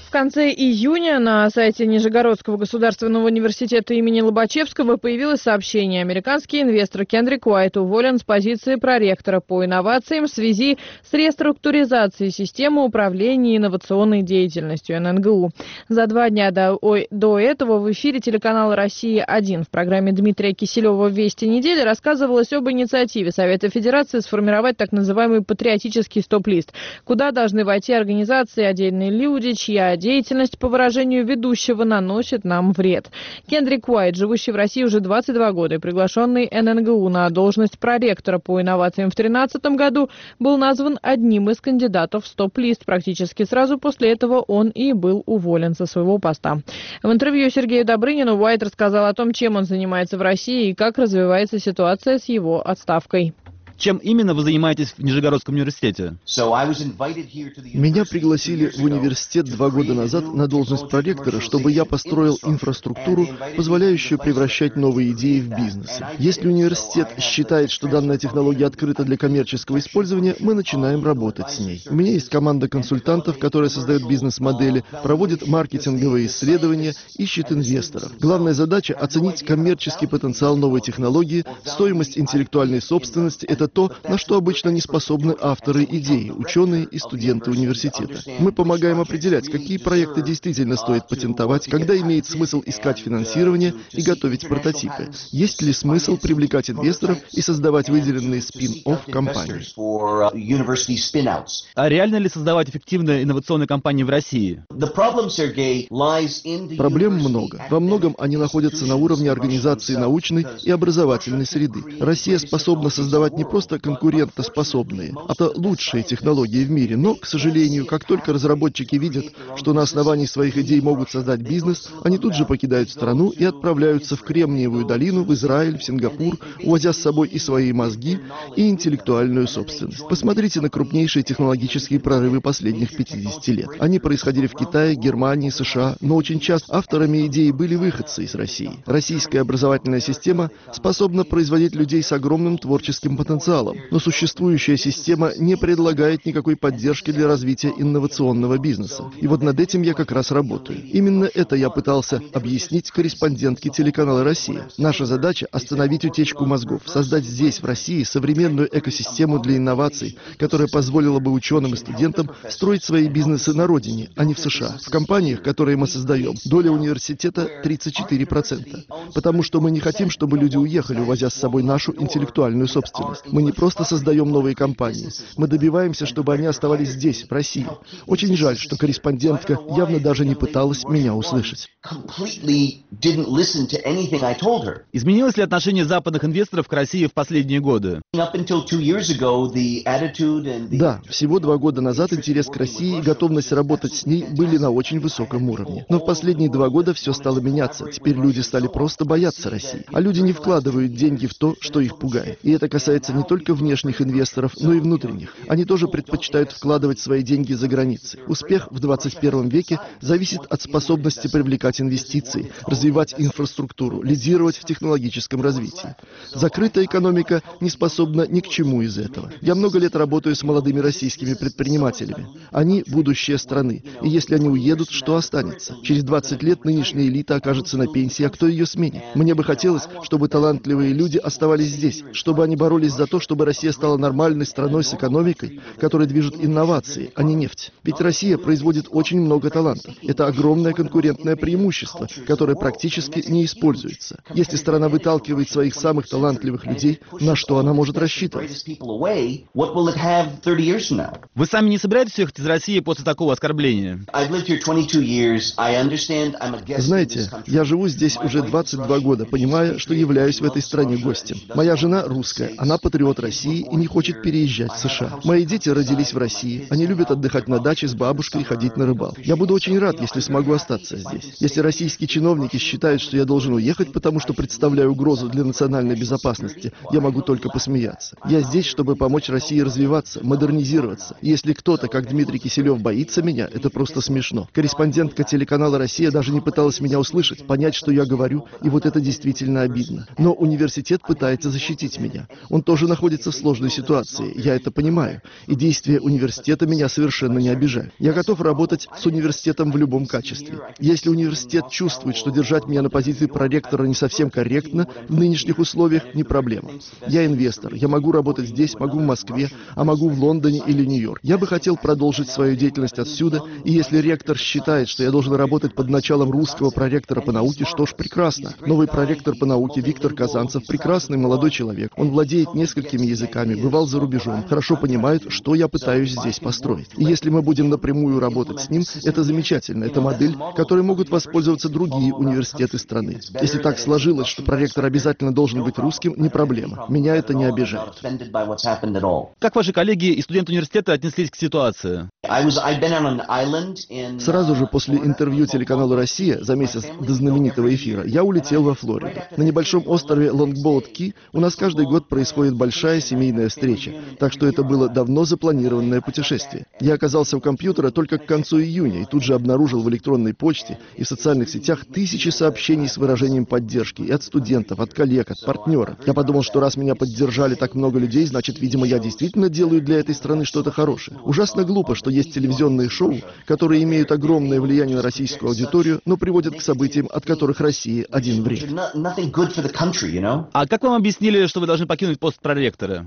[SPEAKER 1] В конце июня на сайте Нижегородского государственного университета имени Лобачевского появилось сообщение. Американский инвестор Кендрик Уайт уволен с позиции проректора по инновациям в связи с реструктуризацией системы управления инновационной деятельностью ННГУ. За 2 дня до этого в эфире телеканала «Россия-1» в программе Дмитрия Киселева «Вести недели» рассказывалось об инициативе Совета Федерации сформировать так называемый патриотический стоп-лист, куда должны войти организации, отдельные люди, чья деятельность, по выражению ведущего, наносит нам вред. Кендрик Уайт, живущий в России уже 22 года и приглашенный ННГУ на должность проректора по инновациям в 2013 году, был назван одним из кандидатов в стоп-лист. Практически сразу после этого он и был уволен со своего поста. В интервью Сергею Добрынину Уайт рассказал о том, чем он занимается в России и как развивается ситуация с его отставкой.
[SPEAKER 13] Чем именно вы занимаетесь в Нижегородском университете?
[SPEAKER 14] Меня пригласили в университет 2 года назад на должность проректора, чтобы я построил инфраструктуру, позволяющую превращать новые идеи в бизнес. Если университет считает, что данная технология открыта для коммерческого использования, мы начинаем работать с ней. У меня есть команда консультантов, которая создает бизнес-модели, проводит маркетинговые исследования, ищет инвесторов. Главная задача — оценить коммерческий потенциал новой технологии, стоимость интеллектуальной собственности — это то, на что обычно не способны авторы идеи, ученые и студенты университета. Мы помогаем определять, какие проекты действительно стоит патентовать, когда имеет смысл искать финансирование и готовить прототипы. Есть ли смысл привлекать инвесторов и создавать выделенные спин-офф компании.
[SPEAKER 13] А реально ли создавать эффективные инновационные компании в России?
[SPEAKER 14] Проблем много. Во многом они находятся на уровне организации научной и образовательной среды. Россия способна создавать не просто конкурентоспособные, а то лучшие технологии в мире. Но, к сожалению, как только разработчики видят, что на основании своих идей могут создать бизнес, они тут же покидают страну и отправляются в Кремниевую долину, в Израиль, в Сингапур, увозя с собой и свои мозги, и интеллектуальную собственность. Посмотрите на крупнейшие технологические прорывы последних 50 лет. Они происходили в Китае, Германии, США, но очень часто авторами идей были выходцы из России. Российская образовательная система способна производить людей с огромным творческим потенциалом, но существующая система не предлагает никакой поддержки для развития инновационного бизнеса. И вот над этим я как раз работаю. Именно это я пытался объяснить корреспондентке телеканала «Россия». Наша задача — остановить утечку мозгов, создать здесь, в России, современную экосистему для инноваций, которая позволила бы ученым и студентам строить свои бизнесы на родине, а не в США. В компаниях, которые мы создаем, доля университета 34%. Потому что мы не хотим, чтобы люди уехали, увозя с собой нашу интеллектуальную собственность. Мы не просто создаем новые компании, мы добиваемся, чтобы они оставались здесь, в России. Очень жаль, что корреспондентка явно даже не пыталась меня услышать.
[SPEAKER 13] Изменилось ли отношение западных инвесторов к России в последние годы?
[SPEAKER 14] Да, всего 2 года назад интерес к России и готовность работать с ней были на очень высоком уровне. Но в последние 2 года все стало меняться. Теперь люди стали просто бояться России. А люди не вкладывают деньги в то, что их пугает. И это касается не только внешних инвесторов, но и внутренних. Они тоже предпочитают вкладывать свои деньги за границей. Успех в 21 веке зависит от способности привлекать инвестиции, развивать инфраструктуру, лидировать в технологическом развитии. Закрытая экономика не способна ни к чему из этого. Я много лет работаю с молодыми российскими предпринимателями. Они — будущее страны. И если они уедут, что останется? Через 20 лет нынешняя элита окажется на пенсии, а кто ее сменит? Мне бы хотелось, чтобы талантливые люди оставались здесь, чтобы они боролись за то, чтобы Россия стала нормальной страной с экономикой, которая движет инновации, а не нефть. Ведь Россия производит очень много талантов. Это огромное конкурентное преимущество, которое практически не используется. Если страна выталкивает своих самых талантливых людей, на что она может рассчитывать?
[SPEAKER 13] Вы сами не собираетесь уехать из России после такого оскорбления?
[SPEAKER 14] Знаете, я живу здесь уже 22 года, понимая, что являюсь в этой стране гостем. Моя жена русская, она патриот России и не хочет переезжать в США. Мои дети родились в России, они любят отдыхать на даче с бабушкой и ходить на рыбалку. Я буду очень рад, если смогу остаться здесь. Если российские чиновники считают, что я должен уехать, потому что представляю угрозу для национальной безопасности, я могу только посмеяться. Я здесь, чтобы помочь России развиваться, модернизироваться. И если кто-то, как Дмитрий Киселев, боится меня, это просто смешно. Корреспондентка телеканала «Россия» даже не пыталась меня услышать, понять, что я говорю, и вот это действительно обидно. Но университет пытается защитить меня. Он тоже находится в сложной ситуации, я это понимаю, и действия университета меня совершенно не обижают. Я готов работать с университетом в любом качестве. Если университет чувствует, что держать меня на позиции проректора не совсем корректно в нынешних условиях, не проблема. Я инвестор, я могу работать здесь, могу в Москве, а могу в Лондоне или Нью-Йорке. Я бы хотел продолжить свою деятельность отсюда, и если ректор считает, что я должен работать под началом русского проректора по науке, что ж, прекрасно. Новый проректор по науке Виктор Казанцев прекрасный молодой человек. Он владеет несколькими языками, бывал за рубежом, хорошо понимает, что я пытаюсь здесь построить. И если мы будем напрямую работать с ним, это замечательно. Это модель, которой могут воспользоваться другие университеты страны. Если так сложилось, что проректор обязательно должен быть русским, не проблема. Меня это не обижает.
[SPEAKER 13] Как ваши коллеги и студенты университета отнеслись к ситуации?
[SPEAKER 14] Сразу же после интервью телеканала «Россия» за месяц до знаменитого эфира я улетел во Флориду. На небольшом острове Лонгбоут-Ки у нас каждый год происходит большая семейная встреча, так что это было давно запланированное путешествие. Я оказался у компьютера только к концу июня и тут же обнаружил в электронной почте и в социальных сетях тысячи сообщений с выражением поддержки и от студентов, от коллег, от партнеров. Я подумал, что раз меня поддержали так много людей, значит, видимо, я действительно делаю для этой страны что-то хорошее. Ужасно глупо, что есть телевизионные шоу, которые имеют огромное влияние на российскую аудиторию, но приводят к событиям, от которых России один вред.
[SPEAKER 13] А как вам объяснили, что вы должны покинуть пост проректора?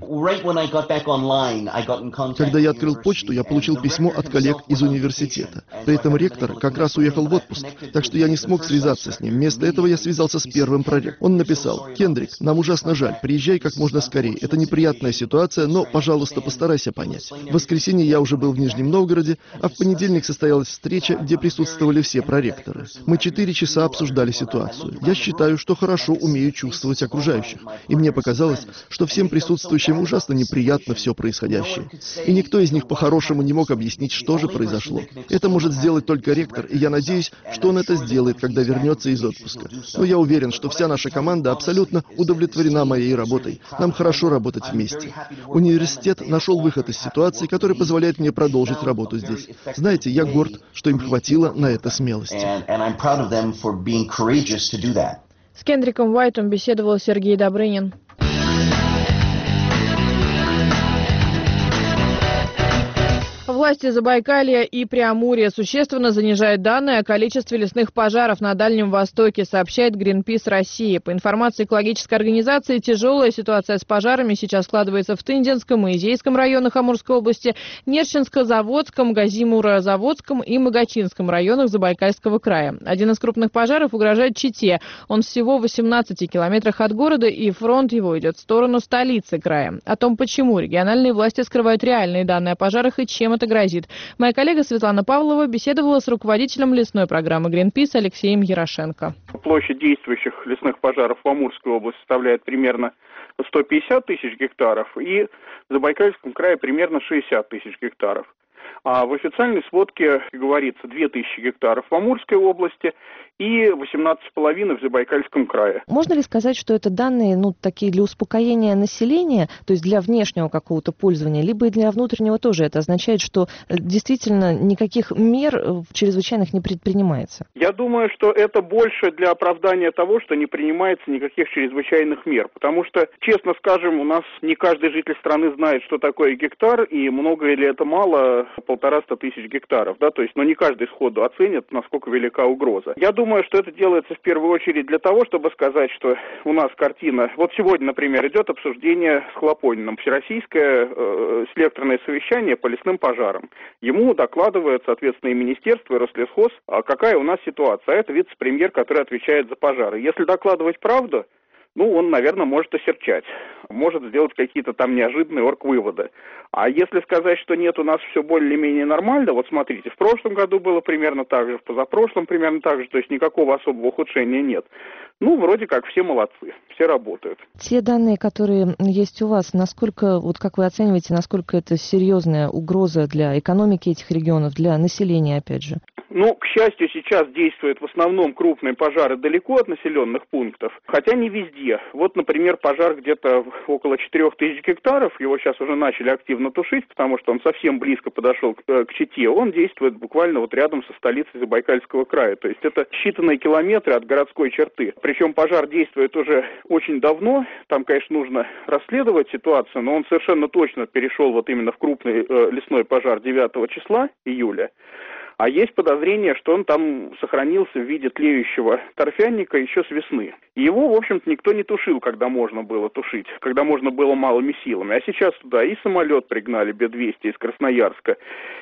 [SPEAKER 14] Когда я открыл почту, я получил письмо от коллег из университета. При этом ректор как раз уехал в отпуск, так что я не смог связаться с ним. Вместо этого я связался с первым проректором. Он написал: «Кендрик, нам ужасно жаль, приезжай как можно скорее. Это неприятная ситуация, но, пожалуйста, постарайся понять». В воскресенье я уже был в Нижнем Новгороде, а в понедельник состоялась встреча, где присутствовали все проректоры. Мы 4 часа обсуждали ситуацию. Я считаю, что хорошо умею чувствовать окружающих. И мне показалось, что всем присутствующим ужасно неприятно все происходящее. И никто из них по-хорошему не мог объяснить, что же произошло. Это может сделать только ректор, и я надеюсь, что он это сделает, когда вернется из отпуска. Но я уверен, что вся наша команда абсолютно удовлетворена моей работой. Нам хорошо работать вместе. Университет нашел выход из ситуации, который позволяет мне продолжить работу здесь. Знаете, я горд, что им хватило на это смелости.
[SPEAKER 1] С Кендриком Уайтом беседовал Сергей Добрынин. Власти Забайкалья и Преамурья существенно занижают данные о количестве лесных пожаров на Дальнем Востоке, сообщает Greenpeace России. По информации экологической организации, тяжелая ситуация с пожарами сейчас складывается в Тынденском и Изейском районах Амурской области, Нерчинско-Заводском, Газимуро-Заводском и Могачинском районах Забайкальского края. Один из крупных пожаров угрожает Чите. Он всего в 18 километрах от города, и фронт его идет в сторону столицы края. О том, почему региональные власти скрывают реальные данные о пожарах и чем это грозит, моя коллега Светлана Павлова беседовала с руководителем лесной программы Greenpeace Алексеем Ярошенко.
[SPEAKER 15] Площадь действующих лесных пожаров в Амурской области составляет примерно 150 тысяч гектаров и в Забайкальском крае примерно 60 тысяч гектаров. А в официальной сводке говорится 2000 гектаров в Амурской области и 18,5 в Забайкальском крае.
[SPEAKER 16] Можно ли сказать, что это данные, такие для успокоения населения, то есть для внешнего какого-то пользования, либо и для внутреннего тоже? Это означает, что действительно никаких мер чрезвычайных не предпринимается?
[SPEAKER 15] Я думаю, что это больше для оправдания того, что не принимается никаких чрезвычайных мер. Потому что, честно скажем, у нас не каждый житель страны знает, что такое гектар, и много или это мало, 150 тысяч гектаров, да, то есть, не каждый сходу оценит, насколько велика угроза. Я думаю, что это делается в первую очередь для того, чтобы сказать, что у нас картина... Вот сегодня, например, идет обсуждение с Хлопониным, всероссийское селекторное совещание по лесным пожарам. Ему докладывает, соответственно, и министерство, и Рослесхоз, какая у нас ситуация. А это вице-премьер, который отвечает за пожары. Если докладывать правду, он, наверное, может осерчать, может сделать какие-то там неожиданные оргвыводы. А если сказать, что нет, у нас все более-менее нормально, вот смотрите, в прошлом году было примерно так же, в позапрошлом примерно так же, то есть никакого особого ухудшения нет. Вроде как все молодцы, все работают.
[SPEAKER 16] Те данные, которые есть у вас, насколько, как вы оцениваете, насколько это серьезная угроза для экономики этих регионов, для населения, опять же?
[SPEAKER 15] К счастью, сейчас действуют в основном крупные пожары далеко от населенных пунктов, хотя не везде. тайге. Вот, например, пожар где-то около 4000 гектаров, его сейчас уже начали активно тушить, потому что он совсем близко подошел к Чите. Он действует буквально вот рядом со столицей Забайкальского края, то есть это считанные километры от городской черты. Причем пожар действует уже очень давно, там, конечно, нужно расследовать ситуацию, но он совершенно точно перешел вот именно в крупный лесной пожар 9 числа июля. А есть подозрение, что он там сохранился в виде тлеющего торфяника еще с весны. И его, в общем-то, никто не тушил, когда можно было тушить, когда можно было малыми силами. А сейчас туда и самолет пригнали Б-200 из Красноярска,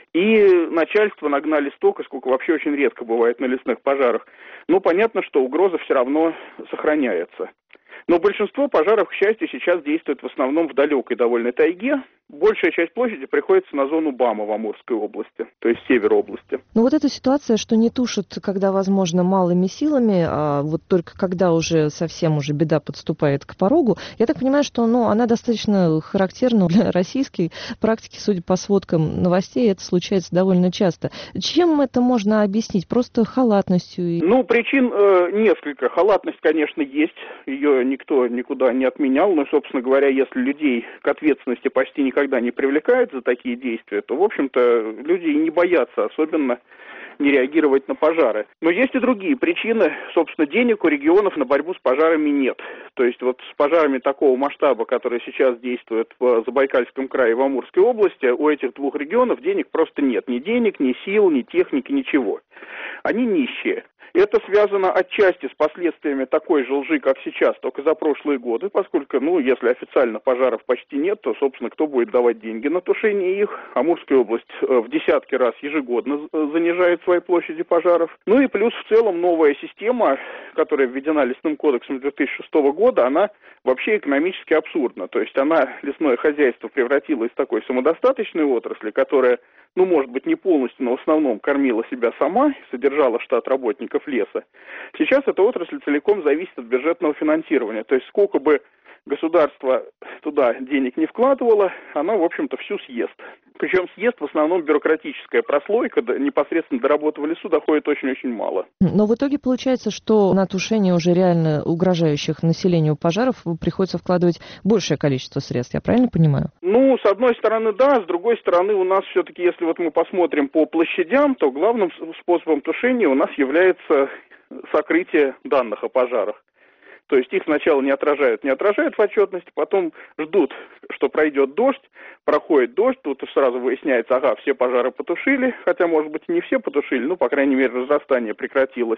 [SPEAKER 15] и начальство нагнали столько, сколько вообще очень редко бывает на лесных пожарах. Но понятно, что угроза все равно сохраняется. Но большинство пожаров, к счастью, сейчас действует в основном в далекой довольно тайге. Большая часть площади приходится на зону БАМа в Амурской области, то есть север области.
[SPEAKER 16] Но вот эта ситуация, что не тушат, когда, возможно, малыми силами, а вот только когда уже совсем уже беда подступает к порогу, я так понимаю, что она достаточно характерна для российской практики, судя по сводкам новостей, это случается довольно часто. Чем это можно объяснить? Просто халатностью?
[SPEAKER 15] Причин несколько. Халатность, конечно, есть, ее никто никуда не отменял, но, собственно говоря, если людей к ответственности почти никогда не привлекают за такие действия, то, в общем-то, люди и не боятся особенно не реагировать на пожары. Но есть и другие причины. Собственно, денег у регионов на борьбу с пожарами нет. То есть вот с пожарами такого масштаба, которые сейчас действуют в Забайкальском крае и в Амурской области, у этих двух регионов денег просто нет. Ни денег, ни сил, ни техники, ничего. Они нищие. Это связано отчасти с последствиями такой же лжи, как сейчас, только за прошлые годы, поскольку, если официально пожаров почти нет, то, собственно, кто будет давать деньги на тушение их? Амурская область в десятки раз ежегодно занижает свои площади пожаров. И плюс в целом новая система, которая введена Лесным кодексом 2006 года, она вообще экономически абсурдна. То есть лесное хозяйство превратило из такой самодостаточной отрасли, которая, может быть, не полностью, но в основном кормила себя сама, содержала штат работников леса. Сейчас эта отрасль целиком зависит от бюджетного финансирования. То есть сколько бы государство туда денег не вкладывало, она, в общем-то, всю съест. Причем съест в основном бюрократическая прослойка, непосредственно до работы в лесу доходит очень-очень мало. Но в итоге получается, что на тушение уже реально угрожающих населению пожаров приходится вкладывать большее количество средств, я правильно понимаю? С одной стороны, да, с другой стороны, у нас все-таки, если мы посмотрим по площадям, то главным способом тушения у нас является сокрытие данных о пожарах. То есть их сначала не отражают в отчетности, потом ждут, что пройдет дождь, проходит дождь, тут сразу выясняется, все пожары потушили, хотя, может быть, и не все потушили, по крайней мере, разрастание прекратилось,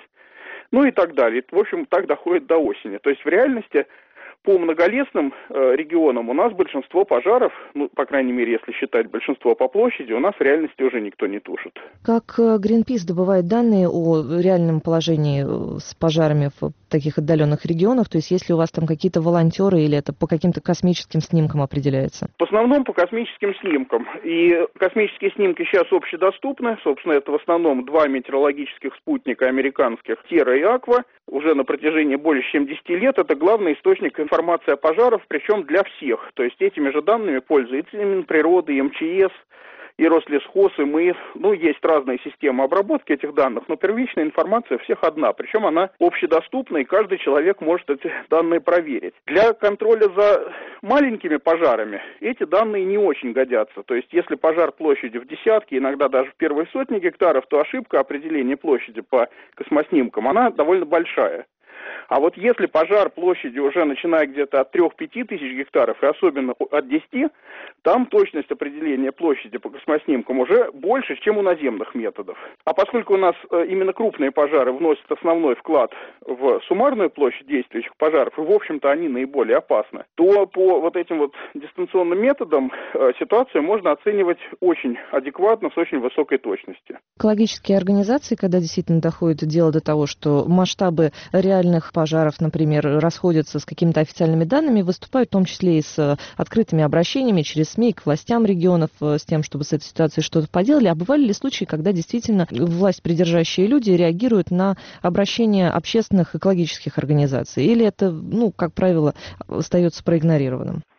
[SPEAKER 15] и так далее. В общем, так доходит до осени. То есть в реальности по многолесным регионам у нас большинство пожаров, по крайней мере, если считать большинство по площади, у нас в реальности уже никто не тушит. Как Greenpeace добывает данные о реальном положении с пожарами в таких отдаленных регионах? То есть если у вас там какие-то волонтеры или это по каким-то космическим снимкам определяется? В основном по космическим снимкам. И космические снимки сейчас общедоступны. Собственно, это в основном 2 метеорологических спутника американских, Терра и Аква. Уже на протяжении более чем 10 лет это главный источник информации о пожарах, причем для всех. То есть этими же данными пользуются и Минприроды, и МЧС, и Рослесхоз, и мы. Есть разные системы обработки этих данных, но первичная информация всех одна. Причем она общедоступна, и каждый человек может эти данные проверить. Для контроля за маленькими пожарами эти данные не очень годятся. То есть если пожар площадью в десятки, иногда даже в первые сотни гектаров, то ошибка определения площади по космоснимкам, она довольно большая. А вот если пожар площадью уже начиная где-то от 3-5 тысяч гектаров, и особенно от 10, там точность определения площади по космоснимкам уже больше, чем у наземных методов. А поскольку у нас именно крупные пожары вносят основной вклад в суммарную площадь действующих пожаров, и в общем-то они наиболее опасны, то по вот этим дистанционным методам ситуацию можно оценивать очень адекватно, с очень высокой точностью. Экологические организации, когда действительно доходит дело до того, что масштабы реальных пожаров, например, расходятся с какими-то официальными данными, выступают в том числе и с открытыми обращениями через СМИ к властям регионов с тем, чтобы с этой ситуацией что-то поделали. А бывали ли случаи, когда действительно власть придержащие люди реагируют на обращения общественных экологических организаций? Или это, как правило, остается проигнорированным?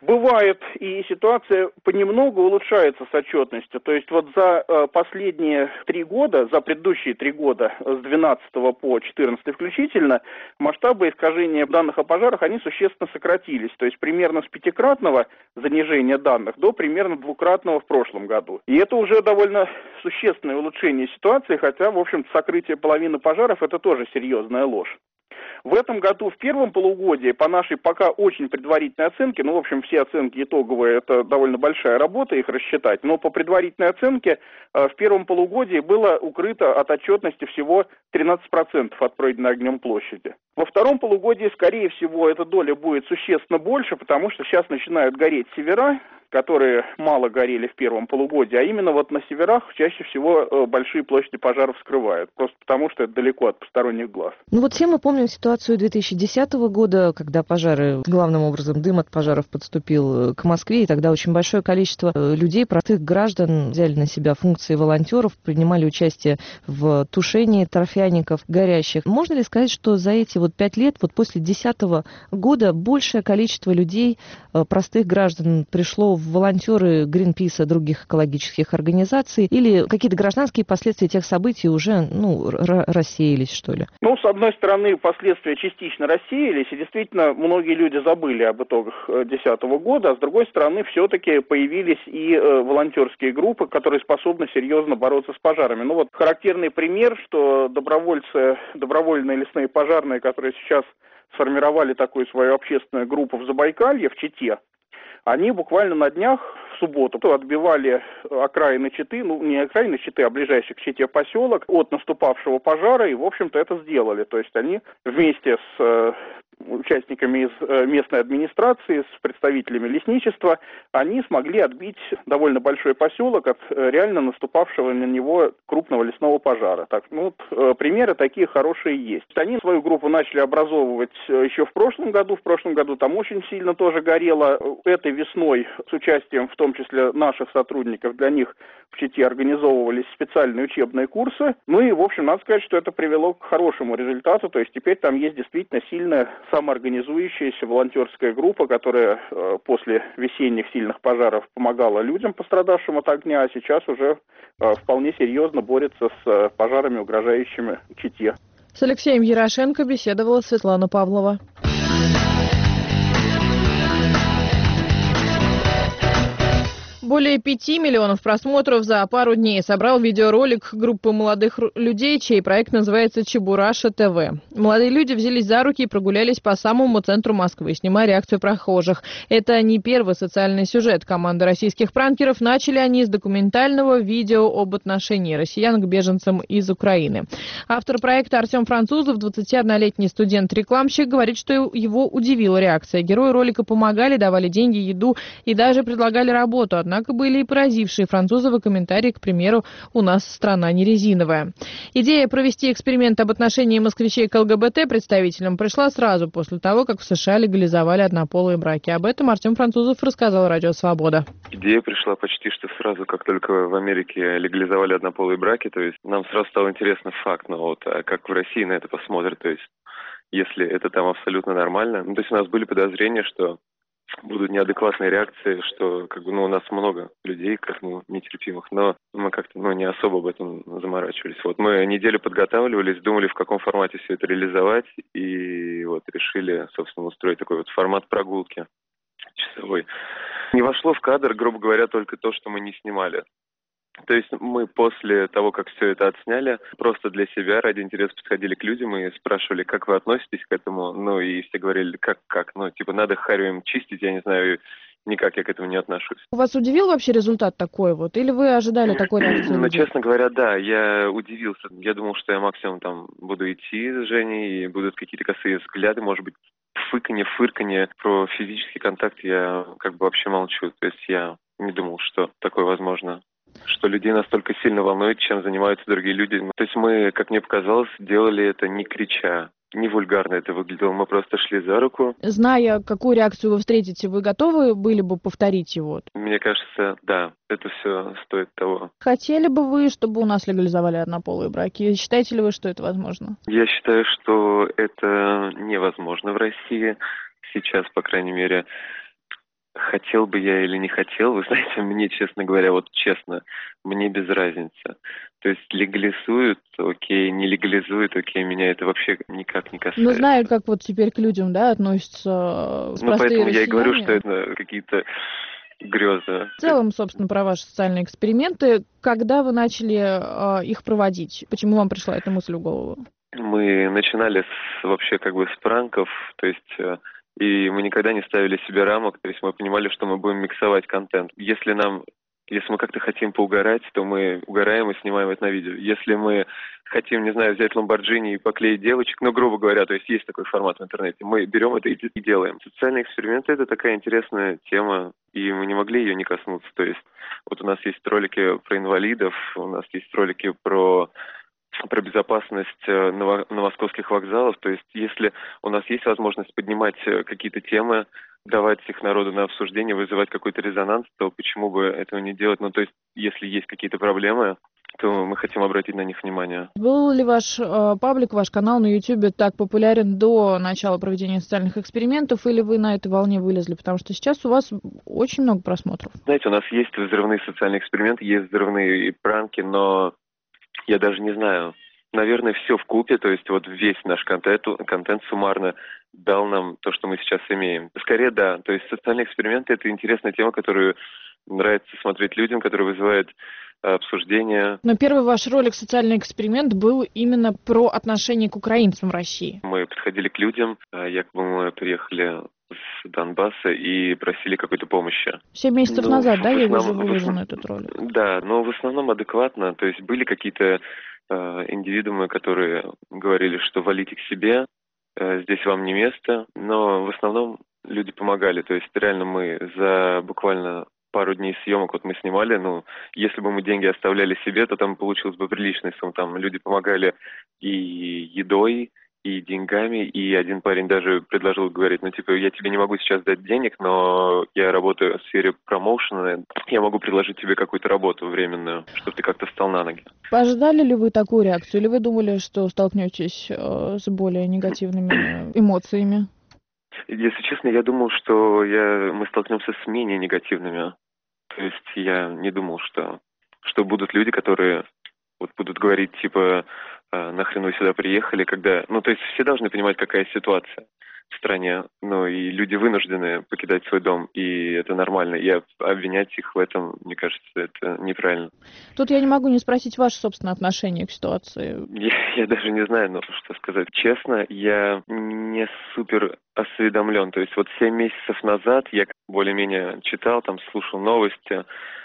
[SPEAKER 15] Бывает, и ситуация понемногу улучшается с отчетностью. То есть вот за последние 3 года, за предыдущие 3 года, с 12 по 14 включительно, масштабы искажения данных о пожарах, они существенно сократились. То есть примерно с 5-кратного занижения данных до примерно 2-кратного в прошлом году. И это уже довольно существенное улучшение ситуации, хотя, в общем-то, сокрытие половины пожаров – это тоже серьезная ложь. В этом году, в первом полугодии, по нашей пока очень предварительной оценке, в общем, все оценки итоговые, это довольно большая работа их рассчитать, но по предварительной оценке в первом полугодии было укрыто от отчетности всего 13% от пройденной огнем площади. Во втором полугодии, скорее всего, эта доля будет существенно больше, потому что сейчас начинают гореть севера, которые мало горели в первом полугодии, а именно вот на северах чаще всего большие площади пожаров скрывают, просто потому что это далеко от посторонних глаз.
[SPEAKER 16] Вот все мы помним ситуацию 2010 года, когда пожары, главным образом дым от пожаров подступил к Москве, и тогда очень большое количество людей, простых граждан, взяли на себя функции волонтеров, принимали участие в тушении торфяников горящих. Можно ли сказать, что за эти 5 лет, после 2010 года, большее количество людей, простых граждан, пришло в волонтеры Гринписа, других экологических организаций, или какие-то гражданские последствия тех событий уже, рассеялись, что ли?
[SPEAKER 15] С одной стороны, последствия частично рассеялись, и действительно многие люди забыли об итогах 2010 года, а с другой стороны, все-таки появились и волонтерские группы, которые способны серьезно бороться с пожарами. Характерный пример, что добровольные лесные пожарные, которые сейчас сформировали такую свою общественную группу в Забайкалье, в Чите, они буквально на днях, в субботу, отбивали окраины Читы, не окраины Читы, а ближайший к Чите поселок от наступавшего пожара, и, в общем-то, это сделали. То есть они вместе с участниками из местной администрации, с представителями лесничества, они смогли отбить довольно большой поселок от реально наступавшего на него крупного лесного пожара. Примеры такие хорошие есть. Они свою группу начали образовывать еще в прошлом году. В прошлом году там очень сильно тоже горело. Этой весной с участием, в том числе наших сотрудников, для них в Чите организовывались специальные учебные курсы. И, в общем, надо сказать, что это привело к хорошему результату. То есть теперь там есть действительно сильная самоорганизующаяся волонтерская группа, которая после весенних сильных пожаров помогала людям, пострадавшим от огня, а сейчас уже вполне серьезно борется с пожарами, угрожающими Чите.
[SPEAKER 1] С Алексеем Ярошенко беседовала Светлана Павлова. Более 5 миллионов просмотров за пару дней собрал видеоролик группы молодых людей, чей проект называется «Чебураша ТВ». Молодые люди взялись за руки и прогулялись по самому центру Москвы, снимая реакцию прохожих. Это не первый социальный сюжет команды российских пранкеров. Начали они с документального видео об отношении россиян к беженцам из Украины. Автор проекта Артем Французов, 21-летний студент-рекламщик, говорит, что его удивила реакция. Герои ролика помогали, давали деньги, еду и даже предлагали работу. Однако были и поразившие Французова комментарии, к примеру, «У нас страна не резиновая». Идея провести эксперимент об отношении москвичей к ЛГБТ представителям пришла сразу после того, как в США легализовали однополые браки. Об этом Артем Французов рассказал Радио Свобода.
[SPEAKER 17] Идея пришла почти что сразу, как только в Америке легализовали однополые браки. То есть нам сразу стало интересно факт, а как в России на это посмотрят, то есть если это там абсолютно нормально. То есть у нас были подозрения, что будут неадекватные реакции, что у нас много людей, нетерпимых, но мы как-то не особо об этом заморачивались. Мы неделю подготавливались, думали, в каком формате все это реализовать, и решили, собственно, устроить такой формат прогулки часовой. Не вошло в кадр, грубо говоря, только то, что мы не снимали. То есть мы после того, как все это отсняли, просто для себя, ради интереса, подходили к людям и спрашивали, как вы относитесь к этому. И все говорили, как? Надо харю им чистить, я не знаю, никак я к этому не отношусь.
[SPEAKER 1] Вас удивил вообще результат такой Или вы ожидали такой реакции?
[SPEAKER 17] Честно говоря, да, я удивился. Я думал, что я максимум буду идти с Женей, и будут какие-то косые взгляды, может быть, фырканье. Про физический контакт я вообще молчу. То есть я не думал, что такое возможно. Что людей настолько сильно волнует, чем занимаются другие люди. То есть мы, как мне показалось, делали это не крича, не вульгарно это выглядело. Мы просто шли за руку.
[SPEAKER 1] Зная, какую реакцию вы встретите, вы готовы были бы повторить его?
[SPEAKER 17] Мне кажется, да, это все стоит того.
[SPEAKER 1] Хотели бы вы, чтобы у нас легализовали однополые браки? Считаете ли вы, что это возможно?
[SPEAKER 17] Я считаю, что это невозможно в России. Сейчас, по крайней мере. хотел бы я или не хотел, вы знаете, мне, честно говоря, вот честно, мне без разницы. То есть легализуют, окей, не легализуют, окей, меня это вообще никак не касается.
[SPEAKER 1] Ну, знаю, как вот теперь к людям, да, относятся простые
[SPEAKER 17] поэтому
[SPEAKER 1] россияне.
[SPEAKER 17] Я и говорю, что это какие-то грезы.
[SPEAKER 1] В целом, собственно, про ваши социальные эксперименты, когда вы начали их проводить? Почему вам пришла эта мысль в голову?
[SPEAKER 17] Мы начинали вообще как бы с пранков, то есть и мы никогда не ставили себе рамок, то есть мы понимали, что мы будем миксовать контент. Если мы как-то хотим поугарать, то мы угораем и снимаем это на видео. Если мы хотим, не знаю, взять ламборджини и поклеить девочек, ну, грубо говоря, то есть такой формат в интернете, мы берем это и делаем. Социальные эксперименты — это такая интересная тема, и мы не могли ее не коснуться. То есть вот у нас есть ролики про инвалидов, у нас есть ролики про безопасность на московских вокзалах. То есть если у нас есть возможность поднимать какие-то темы, давать их народу на обсуждение, вызывать какой-то резонанс, то почему бы этого не делать? Ну, то есть если есть какие-то проблемы, то мы хотим обратить на них внимание.
[SPEAKER 1] Был ли ваш паблик, ваш канал на YouTube так популярен до начала проведения социальных экспериментов, или вы на этой волне вылезли? Потому что сейчас у вас очень много просмотров.
[SPEAKER 17] Знаете, у нас есть взрывные социальные эксперименты, есть взрывные пранки, но я даже не знаю. Наверное, все вкупе, то есть вот весь наш контент суммарно дал нам то, что мы сейчас имеем. Скорее, да. То есть социальные эксперименты — это интересная тема, которую нравится смотреть людям, которая вызывает обсуждение.
[SPEAKER 1] Но первый ваш ролик «Социальный эксперимент» был именно про отношение к украинцам в России.
[SPEAKER 17] Мы подходили к людям, якобы мы приехали с Донбасса и просили какой-то помощи.
[SPEAKER 1] 7 месяцев назад, да, я вижу выложен этот ролик?
[SPEAKER 17] Да, но в основном адекватно. То есть были какие-то индивидуумы, которые говорили, что валите к себе, здесь вам не место, но в основном люди помогали. То есть реально мы за буквально пару дней съемок вот мы снимали, если бы мы деньги оставляли себе, то там получилось бы приличная сумма. Там люди помогали и едой, и деньгами, и один парень даже предложил, говорит, я тебе не могу сейчас дать денег, но я работаю в сфере промоушена, я могу предложить тебе какую-то работу временную, чтобы ты как-то встал на ноги.
[SPEAKER 1] Ожидали ли вы такую реакцию, или вы думали, что столкнетесь с более негативными эмоциями?
[SPEAKER 17] Если честно, я думал, что мы столкнемся с менее негативными. То есть я не думал, что будут люди, которые будут говорить, нахрен вы сюда приехали, когда... то есть все должны понимать, какая ситуация в стране, и люди вынуждены покидать свой дом, и это нормально. И обвинять их в этом, мне кажется, это неправильно.
[SPEAKER 1] Тут я не могу не спросить ваше собственное отношение к ситуации.
[SPEAKER 17] Я даже не знаю, что сказать. Честно, я не супер осведомлен. То есть 7 месяцев назад я более-менее читал, слушал новости.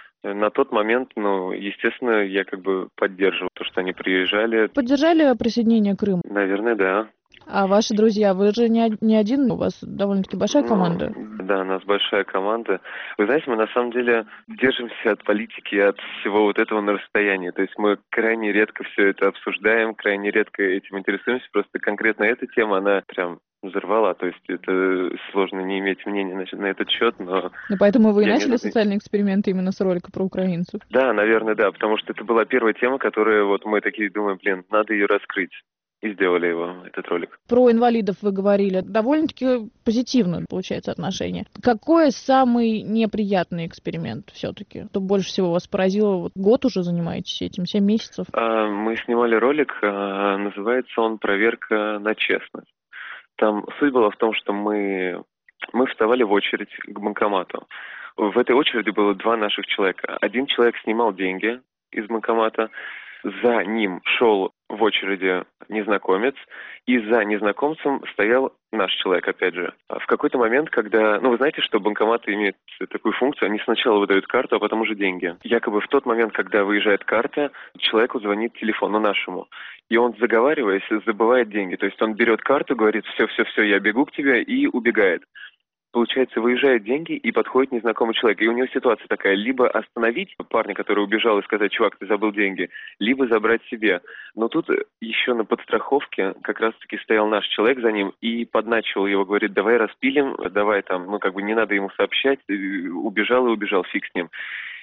[SPEAKER 17] На тот момент, естественно, я поддерживал то, что они приезжали.
[SPEAKER 1] Поддержали присоединение Крыма?
[SPEAKER 17] Наверное, да.
[SPEAKER 1] А ваши друзья, вы же не один, у вас довольно-таки большая команда.
[SPEAKER 17] Да, у нас большая команда. Вы знаете, мы на самом деле держимся от политики, от всего этого на расстоянии. То есть мы крайне редко все это обсуждаем, крайне редко этим интересуемся. Просто конкретно эта тема, она прям взорвала. То есть это сложно не иметь мнения на этот счет, но...
[SPEAKER 1] Поэтому вы и начали социальные эксперименты именно с ролика про украинцев?
[SPEAKER 17] Да, наверное, да, потому что это была первая тема, которую мы такие думаем, надо ее раскрыть. И сделали этот ролик.
[SPEAKER 1] Про инвалидов вы говорили. Довольно-таки позитивно получается отношение. Какой самый неприятный эксперимент все-таки? Что больше всего вас поразило? Год уже занимаетесь этим, 7 месяцев?
[SPEAKER 17] Мы снимали ролик, называется он «Проверка на честность». Там суть была в том, что мы вставали в очередь к банкомату. В этой очереди было 2 наших человека. Один человек снимал деньги из банкомата, за ним шел в очереди незнакомец, и за незнакомцем стоял наш человек, опять же. В какой-то момент, когда... вы знаете, что банкоматы имеют такую функцию, они сначала выдают карту, а потом уже деньги. Якобы в тот момент, когда выезжает карта, человеку звонит телефон, нашему. И он, заговариваясь, забывает деньги. То есть он берет карту, говорит, все, я бегу к тебе, и убегает. Получается, выезжают деньги, и подходит незнакомый человек. И у него ситуация такая: либо остановить парня, который убежал, и сказать: чувак, ты забыл деньги, либо забрать себе. Но тут еще на подстраховке как раз-таки стоял наш человек за ним и подначивал его, говорит: давай распилим, давай не надо ему сообщать. Убежал, фиг с ним.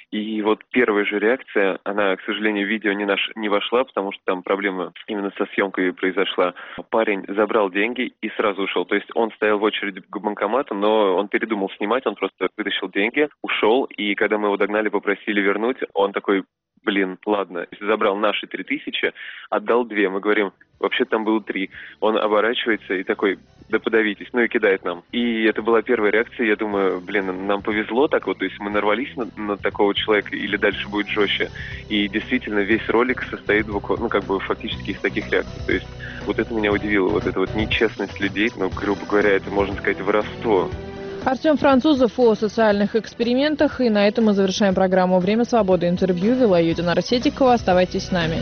[SPEAKER 17] И вот первая же реакция, она, к сожалению, в видео не вошла, потому что там проблема именно со съемкой произошла. Парень забрал деньги и сразу ушел. То есть он стоял в очереди к банкомату, но он передумал снимать, он просто вытащил деньги, ушел, и когда мы его догнали, попросили вернуть, он такой: блин, ладно, забрал наши 3000, отдал 2. Мы говорим, вообще там было 3. Он оборачивается и такой: да подавитесь, ну и кидает нам. И это была первая реакция. Я думаю, блин, нам повезло так вот, то есть мы нарвались на такого человека, или дальше будет жестче. И действительно весь ролик состоит фактически из таких реакций. То есть вот это меня удивило, вот эта вот нечестность людей, грубо говоря, это, можно сказать, воровство.
[SPEAKER 1] Артем Французов о социальных экспериментах. И на этом мы завершаем программу «Время свободы». Интервью вела Юдина Арсетикова. Оставайтесь с нами.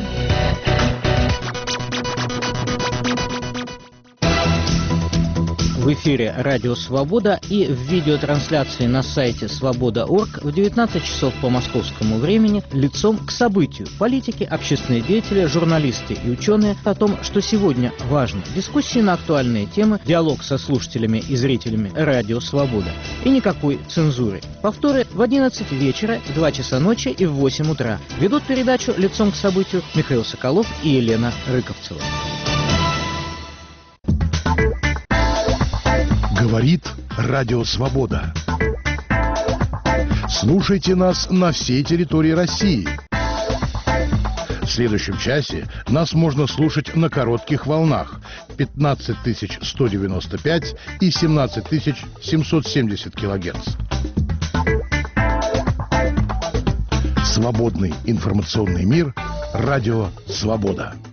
[SPEAKER 18] В эфире «Радио Свобода» и в видеотрансляции на сайте свобода.орг в 19 часов по московскому времени «Лицом к событию». Политики, общественные деятели, журналисты и ученые о том, что сегодня важно. Дискуссии на актуальные темы, диалог со слушателями и зрителями «Радио Свобода». И никакой цензуры. Повторы в 11 вечера, в 2 часа ночи и в 8 утра. Ведут передачу «Лицом к событию» Михаил Соколов и Елена Рыковцева.
[SPEAKER 19] Говорит Радио Свобода. Слушайте нас на всей территории России. В следующем часе нас можно слушать на коротких волнах 15195 и 17770 килогерц. Свободный информационный мир. Радио Свобода.